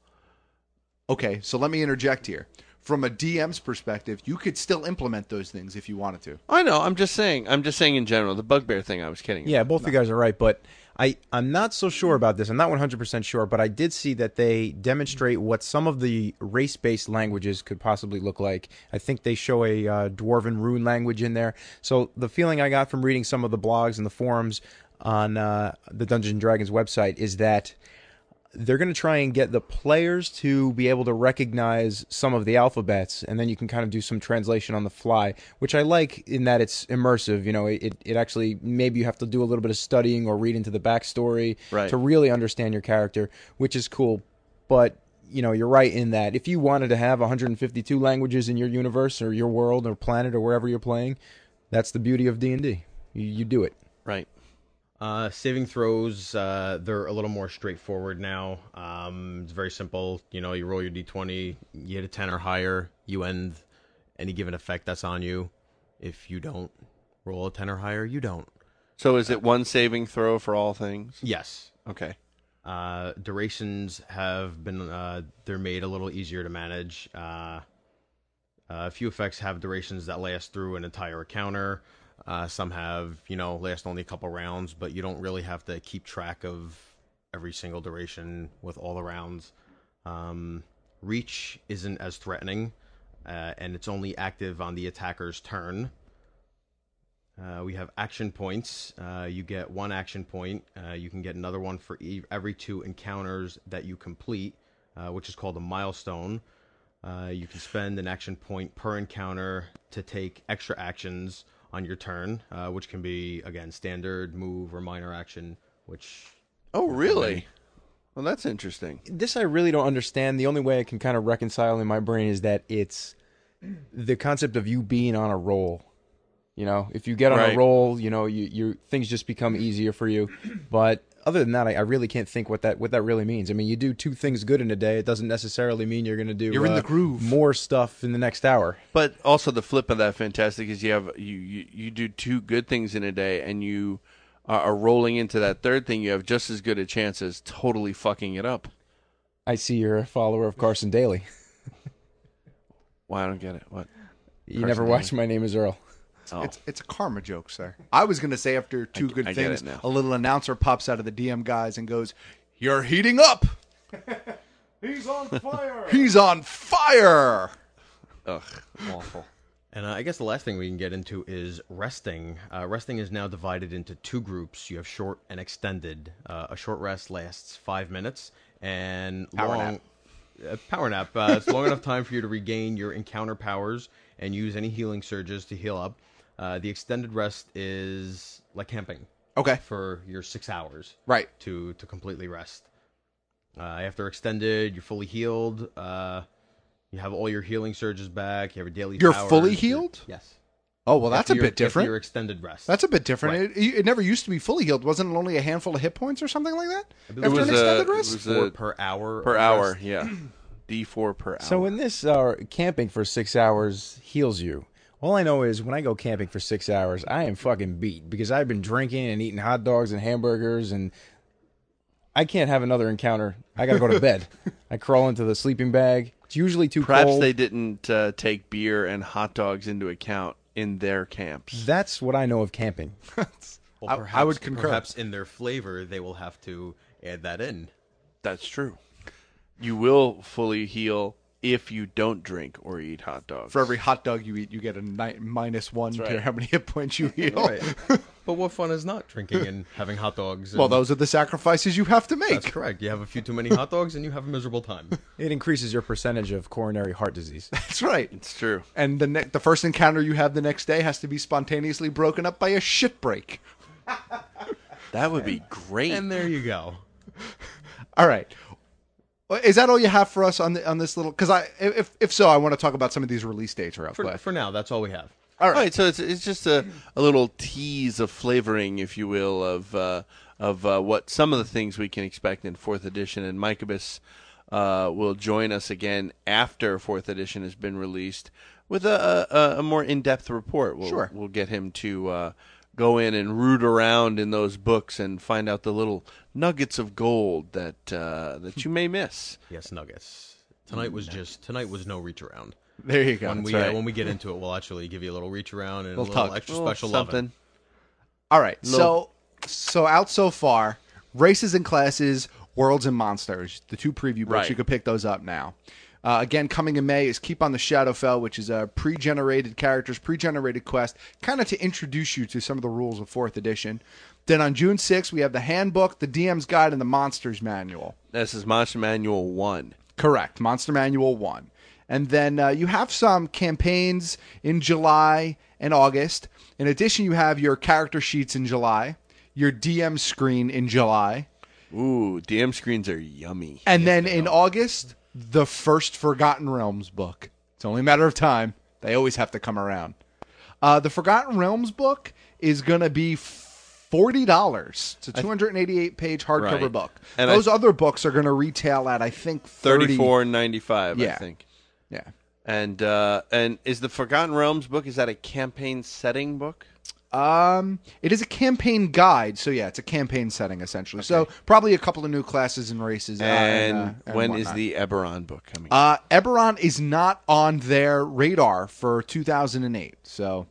Okay, so let me interject here. From a D M's perspective, you could still implement those things if you wanted to. I know. I'm just saying. I'm just saying in general. The Bugbear thing, I was kidding. Yeah, both you guys are right, but I, I'm not so sure about this. I'm not one hundred percent sure, but I did see that they demonstrate what some of the race-based languages could possibly look like. I think they show a uh, Dwarven rune language in there. So the feeling I got from reading some of the blogs and the forums on uh, the Dungeons and Dragons website is that they're going to try and get the players to be able to recognize some of the alphabets, and then you can kind of do some translation on the fly, which I like in that it's immersive. You know, it, it actually, maybe you have to do a little bit of studying or read into the backstory Right. to really understand your character, which is cool. But, you know, you're right in that if you wanted to have one hundred fifty-two languages in your universe or your world or planet or wherever you're playing, that's the beauty of D and D. You, you do it. Right. Uh, saving throws, uh, they're a little more straightforward now. Um, it's very simple. You know, you roll your d twenty, you hit a ten or higher, you end any given effect that's on you. If you don't roll a ten or higher, you don't. So is it one saving throw for all things? Yes. Okay. Uh, durations have been, uh, they're made a little easier to manage. Uh, uh, a few effects have durations that last through an entire encounter. Uh, some have, you know, last only a couple rounds, but you don't really have to keep track of every single duration with all the rounds. Um, reach isn't as threatening, uh, and it's only active on the attacker's turn. Uh, we have action points. Uh, you get one action point. Uh, you can get another one for e- every two encounters that you complete, uh, which is called a milestone. Uh, you can spend an action point per encounter to take extra actions on your turn, uh, which can be, again, standard, move, or minor action, which... Oh, really? Well, that's interesting. This I really don't understand. The only way I can kind of reconcile in my brain is that it's the concept of you being on a roll. You know, if you get on Right. a roll, you know, you, you things just become easier for you. But other than that, I, I really can't think what that what that really means. I mean, you do two things good in a day. It doesn't necessarily mean you're going to do You're in uh, the groove. more stuff in the next hour. But also the flip of that, fantastic, is you have you, you, you do two good things in a day, and you are, are rolling into that third thing. You have just as good a chance as totally fucking it up. I see you're a follower of Carson Daly. Why I don't get it. What? You Carson never Daly? watched My Name Is Earl. Oh. It's it's a karma joke, sir. I was going to say after two I- good I get things, it now. a little announcer pops out of the D M guys and goes, "You're heating up." He's on fire. He's on fire. Ugh, awful. And uh, I guess the last thing we can get into is resting. Uh, resting is now divided into two groups. You have short and extended. Uh, a short rest lasts five minutes, and Power long nap. Uh, power nap. Uh, it's long enough time for you to regain your encounter powers and use any healing surges to heal up. Uh, the extended rest is like camping. Okay. For your six hours. Right. To to completely rest. Uh, after extended, you're fully healed. Uh, You have all your healing surges back. You have your daily You're powers. fully healed? Yes. Oh, well, that's After a your- bit different. After your extended rest. That's a bit different. Right. It, it never used to be fully healed. Wasn't it only a handful of hit points or something like that? I believe After it an was, uh, extended it rest? was, uh, Four per hour Per of hour, rest. yeah. D four per hour. So when this uh, camping for six hours heals you, all I know is when I go camping for six hours, I am fucking beat because I've been drinking and eating hot dogs and hamburgers, and I can't have another encounter. I got to go to bed. I crawl into the sleeping bag. It's usually too Perhaps cold. they didn't uh, take beer and hot dogs into account in their camps. That's what I know of camping. Well, I- perhaps, I would concur. Perhaps in their flavor, they will have to add that in. That's true. You will fully heal if you don't drink or eat hot dogs. For every hot dog you eat, you get a ni- minus one That's to right. how many hit points you heal. Right. But what fun is not drinking and having hot dogs? Well, and- those are the sacrifices you have to make. That's correct. You have a few too many hot dogs and you have a miserable time. It increases your percentage of coronary heart disease. That's right. It's true. And the ne- the first encounter you have the next day has to be spontaneously broken up by a shit break. That would be great. And there you go. All right. Well, is that all you have for us on the on this little? Because I, if if so, I want to talk about some of these release dates real For, quick. for now, that's all we have. All right. So it's it's just a, a little tease of flavoring, if you will, of uh, of uh, what some of the things we can expect in fourth edition. And Micabus uh, will join us again after fourth edition has been released with a, a, a more in depth report. We'll, Sure. We'll get him to uh, go in and root around in those books and find out the little nuggets of gold that uh, that you may miss. Yes, nuggets. Tonight was just tonight was no reach around. There you go. When That's we uh, right. when we get into it, we'll actually give you a little reach around and Little a little tug. extra Little special something. loving. All right. Little- So so out so far, Races and Classes, Worlds and Monsters, the two preview books. Right. You can pick those up now. Uh, again, coming in May is Keep on the Shadowfell, which is a pre-generated characters, pre-generated quest, kind of to introduce you to some of the rules of fourth edition. Then on June sixth, we have the Handbook, the D M's Guide, and the Monsters Manual. This is Monster Manual one. Correct. Monster Manual one. And then uh, you have some campaigns in July and August. In addition, you have your character sheets in July, your D M screen in July. Ooh, D M screens are yummy. And then in August, the first Forgotten Realms book. It's only a matter of time. They always have to come around. Uh, the Forgotten Realms book is going to be forty dollars. It's a two hundred eighty-eight page hardcover Right. book. And Those I- other books are going to retail at, I think, thirty Thirty-four ninety-five, I Yeah. think. Yeah. And uh, and is the Forgotten Realms book, is that a campaign setting book? Um, it is a campaign guide, so yeah, it's a campaign setting essentially. So probably a couple of new classes and races. Uh, And, and, uh, and when is whatnot. the Eberron book coming? Uh, Eberron is not on their radar for two thousand eight. So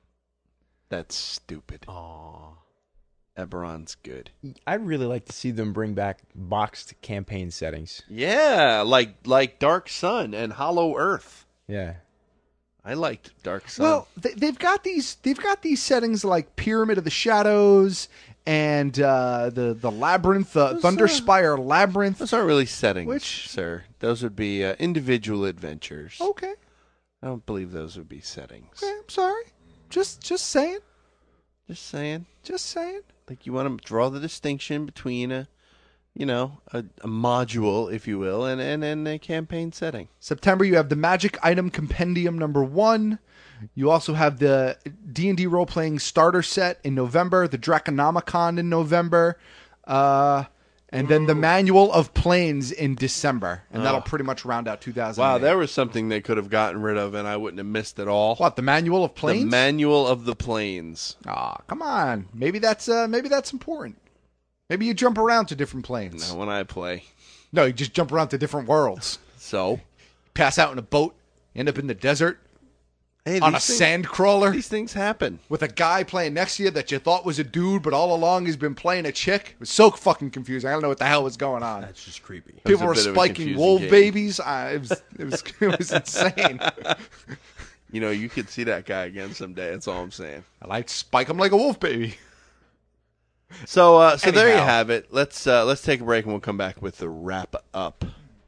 That's stupid. Aww. Eberron's good. I'd really like to see them bring back boxed campaign settings. Yeah, like like Dark Sun and Hollow Earth. Yeah. I liked Dark Sun. well, they, they've got these they've got these settings like Pyramid of the Shadows and uh, the the Labyrinth, the Thunderspire Labyrinth. Those aren't really settings, Which- sir. Those would be uh, individual adventures. Okay, I don't believe those would be settings. okay, I'm sorry. Just just saying, Just saying. just saying. Like you want to draw the distinction between a, you know, a, a module, if you will, and, and, and a campaign setting. September, you have the Magic Item Compendium number one. You also have the D and D role-playing starter set in November, the Draconomicon in November, uh, and then the Manual of Planes in December. And that'll Oh. pretty much round out two thousand eight. Wow, there was something they could have gotten rid of, and I wouldn't have missed it all. What, the Manual of Planes? The Manual of the Planes. Aw, come on. Maybe that's uh, maybe that's important. Maybe you jump around to different planes. Now, when I play. No, you just jump around to different worlds. So? Pass out in a boat, end up in the desert, Hey, on a these things- sand crawler. These things happen. With a guy playing next to you that you thought was a dude, but all along he's been playing a chick. It was so fucking confusing. I don't know what the hell was going on. That's just creepy. People a were bit of a spiking confusing wolf game. babies. I, it was it was it was insane. You know, you could see that guy again someday. That's all I'm saying. I like to spike him like a wolf, baby. So, uh, so there you Anyhow. have it. Let's uh, let's take a break and we'll come back with the wrap up.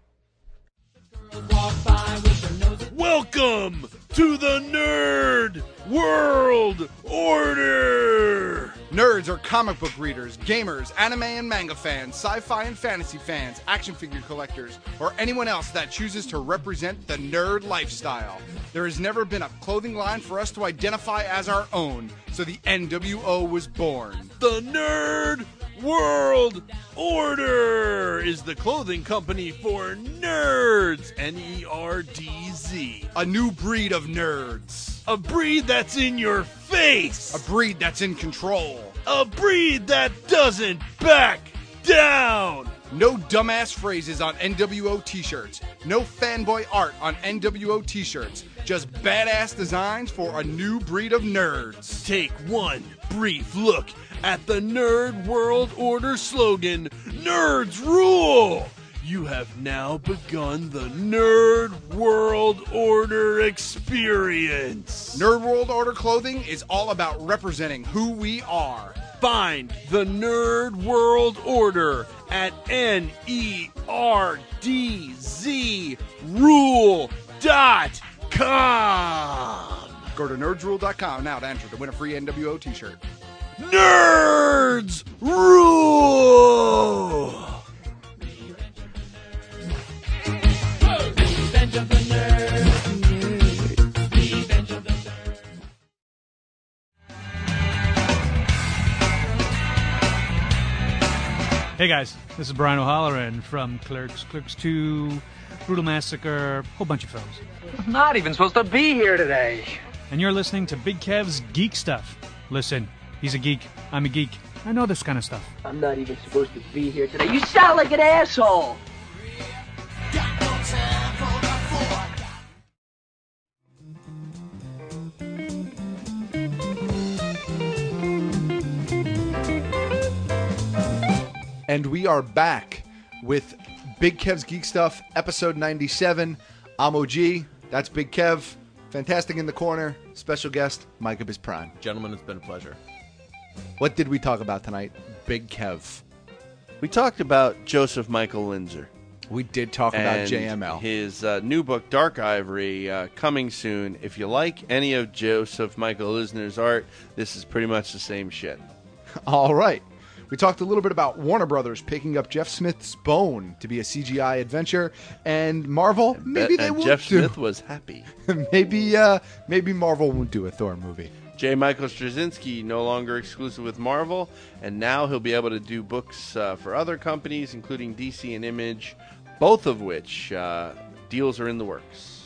Welcome to the Nerd World Order! Nerds are comic book readers, gamers, anime and manga fans, sci-fi and fantasy fans, action figure collectors, or anyone else that chooses to represent the nerd lifestyle. There has never been a clothing line for us to identify as our own, so the N W O was born. The Nerd World Order is the clothing company for nerds. N E R D Z. A new breed of nerds. A breed that's in your face. A breed that's in control. A breed that doesn't back down. No dumbass phrases on N W O t-shirts. No fanboy art on N W O t-shirts. Just badass designs for a new breed of nerds. Take one brief look at the Nerd World Order slogan, Nerds Rule! You have now begun the Nerd World Order experience. Nerd World Order clothing is all about representing who we are. Find the Nerd World Order at N E R D Z rule dot com. Go to nerds rule dot com now to enter to win a free N W O t-shirt. Nerds Rule! Hey guys, this is Brian O'Halloran from Clerks, Clerks two, Brutal Massacre, a whole bunch of films. I'm not even supposed to be here today. And you're listening to Big Kev's Geek Stuff. Listen, he's a geek, I'm a geek. I know this kind of stuff. I'm not even supposed to be here today. You sound like an asshole. And we are back with Big Kev's Geek Stuff, episode ninety-seven. I'm O G. That's Big Kev. Fantastic in the corner. Special guest, Micah Bis Prime. Gentlemen, it's been a pleasure. What did we talk about tonight, Big Kev? We talked about Joseph Michael Linzer. We did talk and about J M L. His uh, new book, Dark Ivory, uh, coming soon. If you like any of Joseph Michael Linzer's art, this is pretty much the same shit. All right. We talked a little bit about Warner Brothers picking up Jeff Smith's Bone to be a C G I adventure, and Marvel, maybe they and won't Jeff do. Smith was happy. maybe, uh, maybe Marvel won't do a Thor movie. J. Michael Straczynski, no longer exclusive with Marvel, and now he'll be able to do books uh, for other companies, including D C and Image, both of which uh, deals are in the works.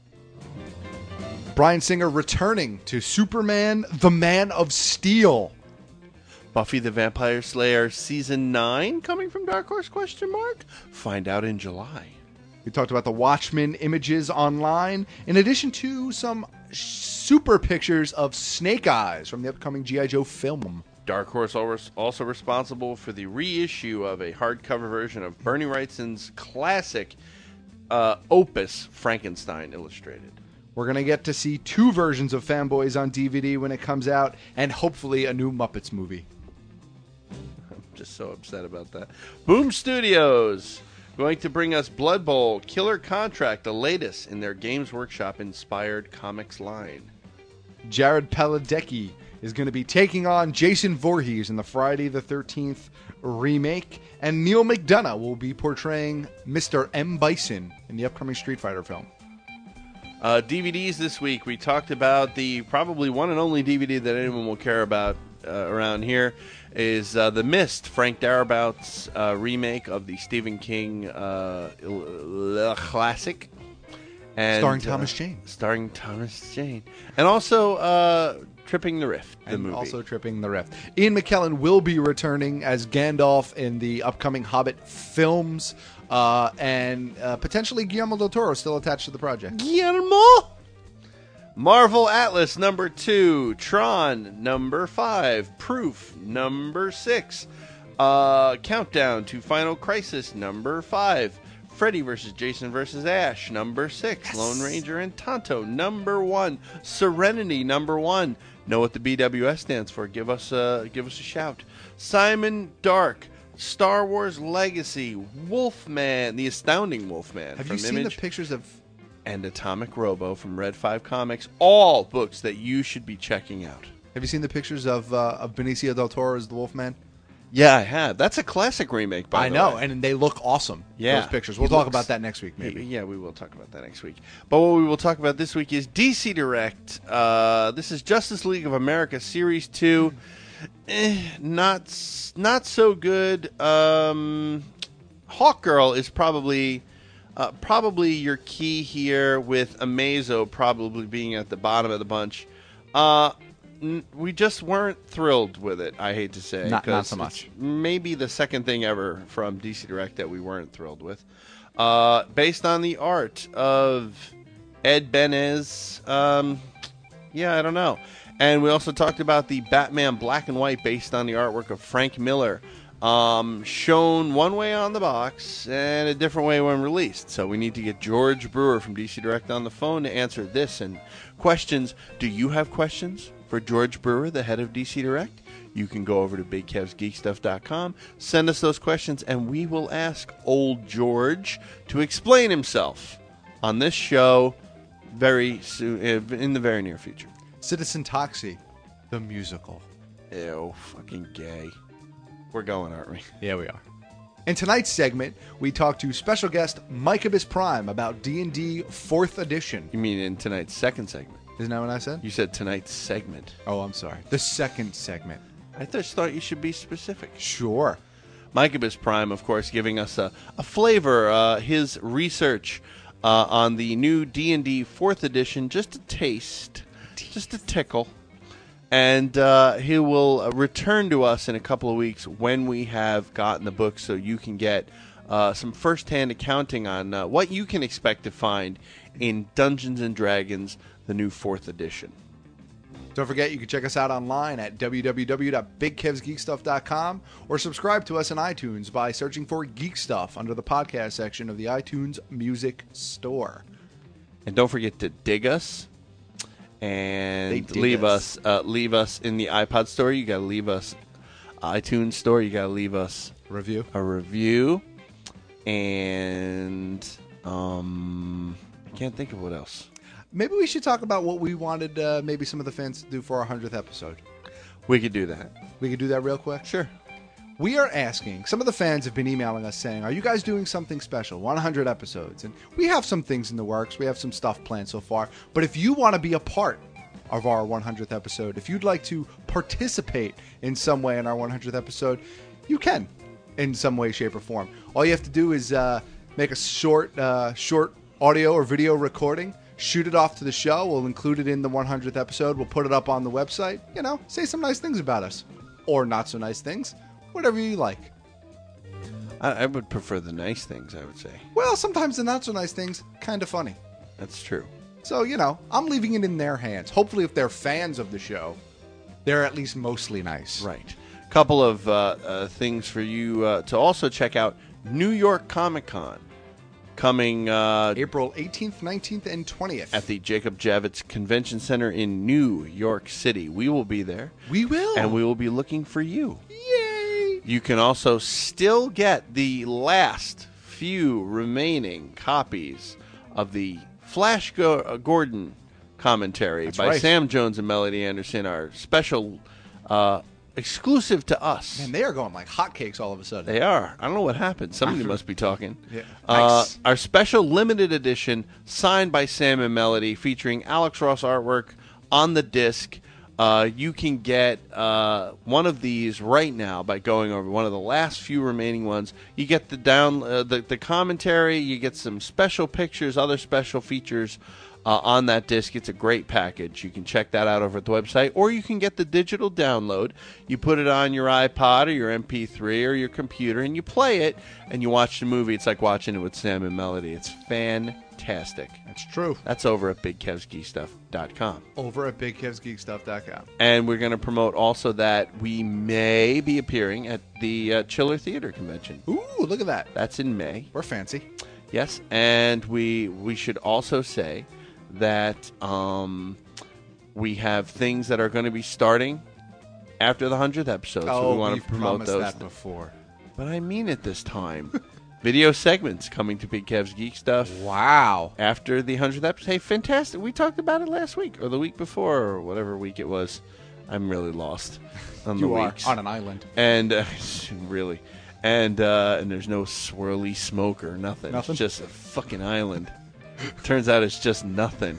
Bryan Singer returning to Superman, the Man of Steel. Buffy the Vampire Slayer Season nine coming from Dark Horse, question mark? Find out in July. We talked about the Watchmen images online, in addition to some super pictures of Snake Eyes from the upcoming G I. Joe film. Dark Horse also responsible for the reissue of a hardcover version of Bernie Wrightson's classic uh, opus, Frankenstein Illustrated. We're going to get to see two versions of Fanboys on D V D when it comes out, and hopefully a new Muppets movie. I'm just so upset about that. Boom Studios going to bring us Blood Bowl, Killer Contract, the latest in their Games Workshop-inspired comics line. Jared Padalecki is going to be taking on Jason Voorhees in the Friday the thirteenth remake, and Neil McDonough will be portraying Mister M. Bison in the upcoming Street Fighter film. Uh, D V Ds this week. We talked about the probably one and only D V D that anyone will care about uh, around here is uh, The Mist, Frank Darabout's uh, remake of the Stephen King uh, classic. And, Starring Thomas uh, Jane. Starring Thomas Jane. And also uh, Tripping the Rift, the and movie. also Tripping the Rift. Ian McKellen will be returning as Gandalf in the upcoming Hobbit films. Uh, and uh, potentially Guillermo del Toro still attached to the project. Guillermo! Marvel Atlas number two, Tron number five, Proof number six, uh, Countdown to Final Crisis number five, Freddy versus Jason versus Ash, number six. Yes. Lone Ranger and Tonto, number one. Serenity, number one. Know what the B W S stands for? Give us a, give us a shout. Simon Dark, Star Wars Legacy, Wolfman, the Astounding Wolfman. Have from you seen Image, the pictures of... and Atomic Robo from Red five Comics. All books that you should be checking out. Have you seen the pictures of uh, of Benicio del Toro as the Wolfman? Yeah, I have. That's a classic remake, by I the know, way. and they look awesome, Yeah. those pictures. We'll He talk looks- about that next week, maybe. Yeah, we will talk about that next week. But what we will talk about this week is D C Direct. Uh, this is Justice League of America Series two. Eh, not s- not so good. Um, Hawkgirl is probably uh, probably your key here, with Amazo probably being at the bottom of the bunch. Uh, n- we just weren't thrilled with it, I hate to say. Not- not 'cause so much. it's maybe the second thing ever from D C Direct that we weren't thrilled with. Uh, based on the art of Ed Benez, um, yeah, I don't know. And we also talked about the Batman Black and White based on the artwork of Frank Miller. Um, shown one way on the box and a different way when released. So we need to get George Brewer from D C Direct on the phone to answer this and questions. Do you have questions for George Brewer, the head of D C Direct? You can go over to big kevs geek stuff dot com, send us those questions, and we will ask old George to explain himself on this show very soon, in the very near future. Citizen Toxie, the musical. Ew, fucking gay. We're going, aren't we? Yeah, we are. In tonight's segment, we talk to special guest Mike Abyss Prime about D and D fourth Edition. You mean in tonight's second segment? Isn't that what I said? You said tonight's segment. Oh, I'm sorry. The second segment. I just thought you should be specific. Sure. Mike Abyss Prime, of course, giving us a, a flavor, uh, his research uh, on the new D and D fourth Edition, just a taste, just a tickle. And uh, he will uh, return to us in a couple of weeks when we have gotten the book, so you can get uh, some first-hand accounting on uh, what you can expect to find in Dungeons and Dragons, the new fourth edition. Don't forget, you can check us out online at w w w dot big kevs geek stuff dot com or subscribe to us in iTunes by searching for Geek Stuff under the podcast section of the iTunes Music Store. And don't forget to dig us. And dig leave us. us, uh, leave us in the iPod store. You got to leave us iTunes store. You got to leave us review, a review, and um, I can't think of what else. Maybe we should talk about what we wanted. Uh, maybe some of the fans to do for our hundredth episode. We could do that. We could do that real quick. Sure. We are asking. Some of the fans have been emailing us saying, "Are you guys doing something special? one hundred episodes." And we have some things in the works. We have some stuff planned so far. But if you want to be a part of our one hundredth episode, if you'd like to participate in some way in our one hundredth episode, you can, in some way, shape, or form. All you have to do is uh, make a short, uh, short audio or video recording. Shoot it off to the show. We'll include it in the one hundredth episode. We'll put it up on the website. You know, say some nice things about us. Or not so nice things. Whatever you like. I, I would prefer the nice things, I would say. Well, sometimes the not so nice things, kind of funny. That's true. So, you know, I'm leaving it in their hands. Hopefully, if they're fans of the show, they're at least mostly nice. Right. Couple of uh, uh, things for you uh, to also check out. New York Comic Con. Coming uh, April eighteenth, nineteenth, and twentieth. At the Jacob Javits Convention Center in New York City. We will be there. We will. And we will be looking for you. Yay! You can also still get the last few remaining copies of the Flash Go- uh, Gordon commentary That's by right. Sam Jones and Melody Anderson, our special uh, exclusive to us. Man, they are going like hotcakes all of a sudden. They are. I don't know what happened. Somebody must be talking. Yeah. Uh, Nice. Our special limited edition signed by Sam and Melody featuring Alex Ross artwork on the disc. Uh, you can get uh, one of these right now by going over one of the last few remaining ones. You get the down uh, the, the commentary. You get some special pictures, other special features uh, on that disc. It's a great package. You can check that out over at the website, or you can get the digital download. You put it on your iPod or your M P three or your computer, and you play it, and you watch the movie. It's like watching it with Sam and Melody. It's fantastic. That's true. That's over at big kevs geek stuff dot com. Over at big kevs geek stuff dot com. And we're going to promote also that we may be appearing at the uh, Chiller Theater Convention. Ooh, look at that. That's in May. We're fancy. Yes, and we we should also say that um, we have things that are going to be starting after the hundredth episode. Oh, so we want we've to promote promised those that things. before. But I mean it this time. Video segments coming to Big Kev's Geek Stuff. Wow. After the hundredth episode. Hey, fantastic. We talked about it last week or the week before or whatever week it was. I'm really lost on the You are weeks. on an island. And uh, really. And uh, and there's no swirly smoke or nothing. Nothing? It's just a fucking island. Turns out it's just nothing.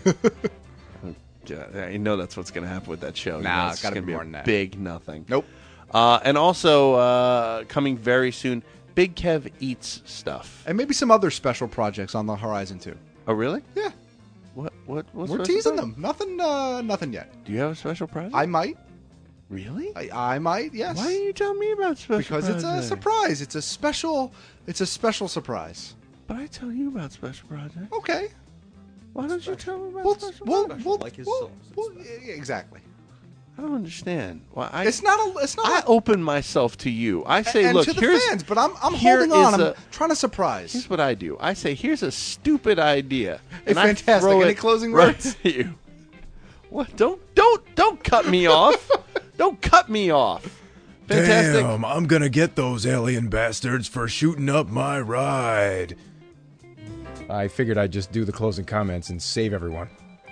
I know that's what's going to happen with that show. You Nah, know, it's gotta gonna be be more a than that. big nothing. Nope. Uh, and also uh, coming very soon, Big Kev Eats stuff. And maybe some other special projects on the horizon too. Oh, really? Yeah. What? What? What's We're special teasing project? them. Nothing. Uh, nothing yet. Do you have a special project? I might. Really? I, I might. Yes. Why didn't you tell me about special Because it's a project? surprise. It's a special. It's a special surprise. But I tell you about special project. Okay. Why don't you tell me about We'll, special we'll, project? we'll, Like his we'll- songs, it's we'll- yeah, exactly. I don't understand. Why I, It's not a. It's not. I a, open myself to you. I say, and look, to the here's fans, but I'm. I'm here holding on. is I'm a- trying to surprise. Here's what I do. I say, here's a stupid idea. Hey, and I fantastic. throw Any it closing right words? at you. What? Don't don't don't cut me off. Don't cut me off. Fantastic. Damn, I'm gonna get those alien bastards for shooting up my ride. I figured I'd just do the closing comments and save everyone.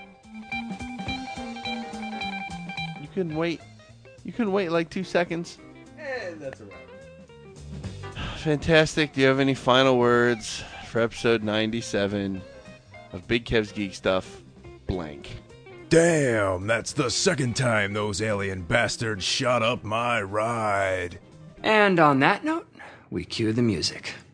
You couldn't wait. You couldn't wait like two seconds. And that's a wrap. Fantastic. Do you have any final words for episode ninety-seven of Big Kev's Geek Stuff? Blank. Damn, that's the second time those alien bastards shot up my ride. And on that note, we cue the music.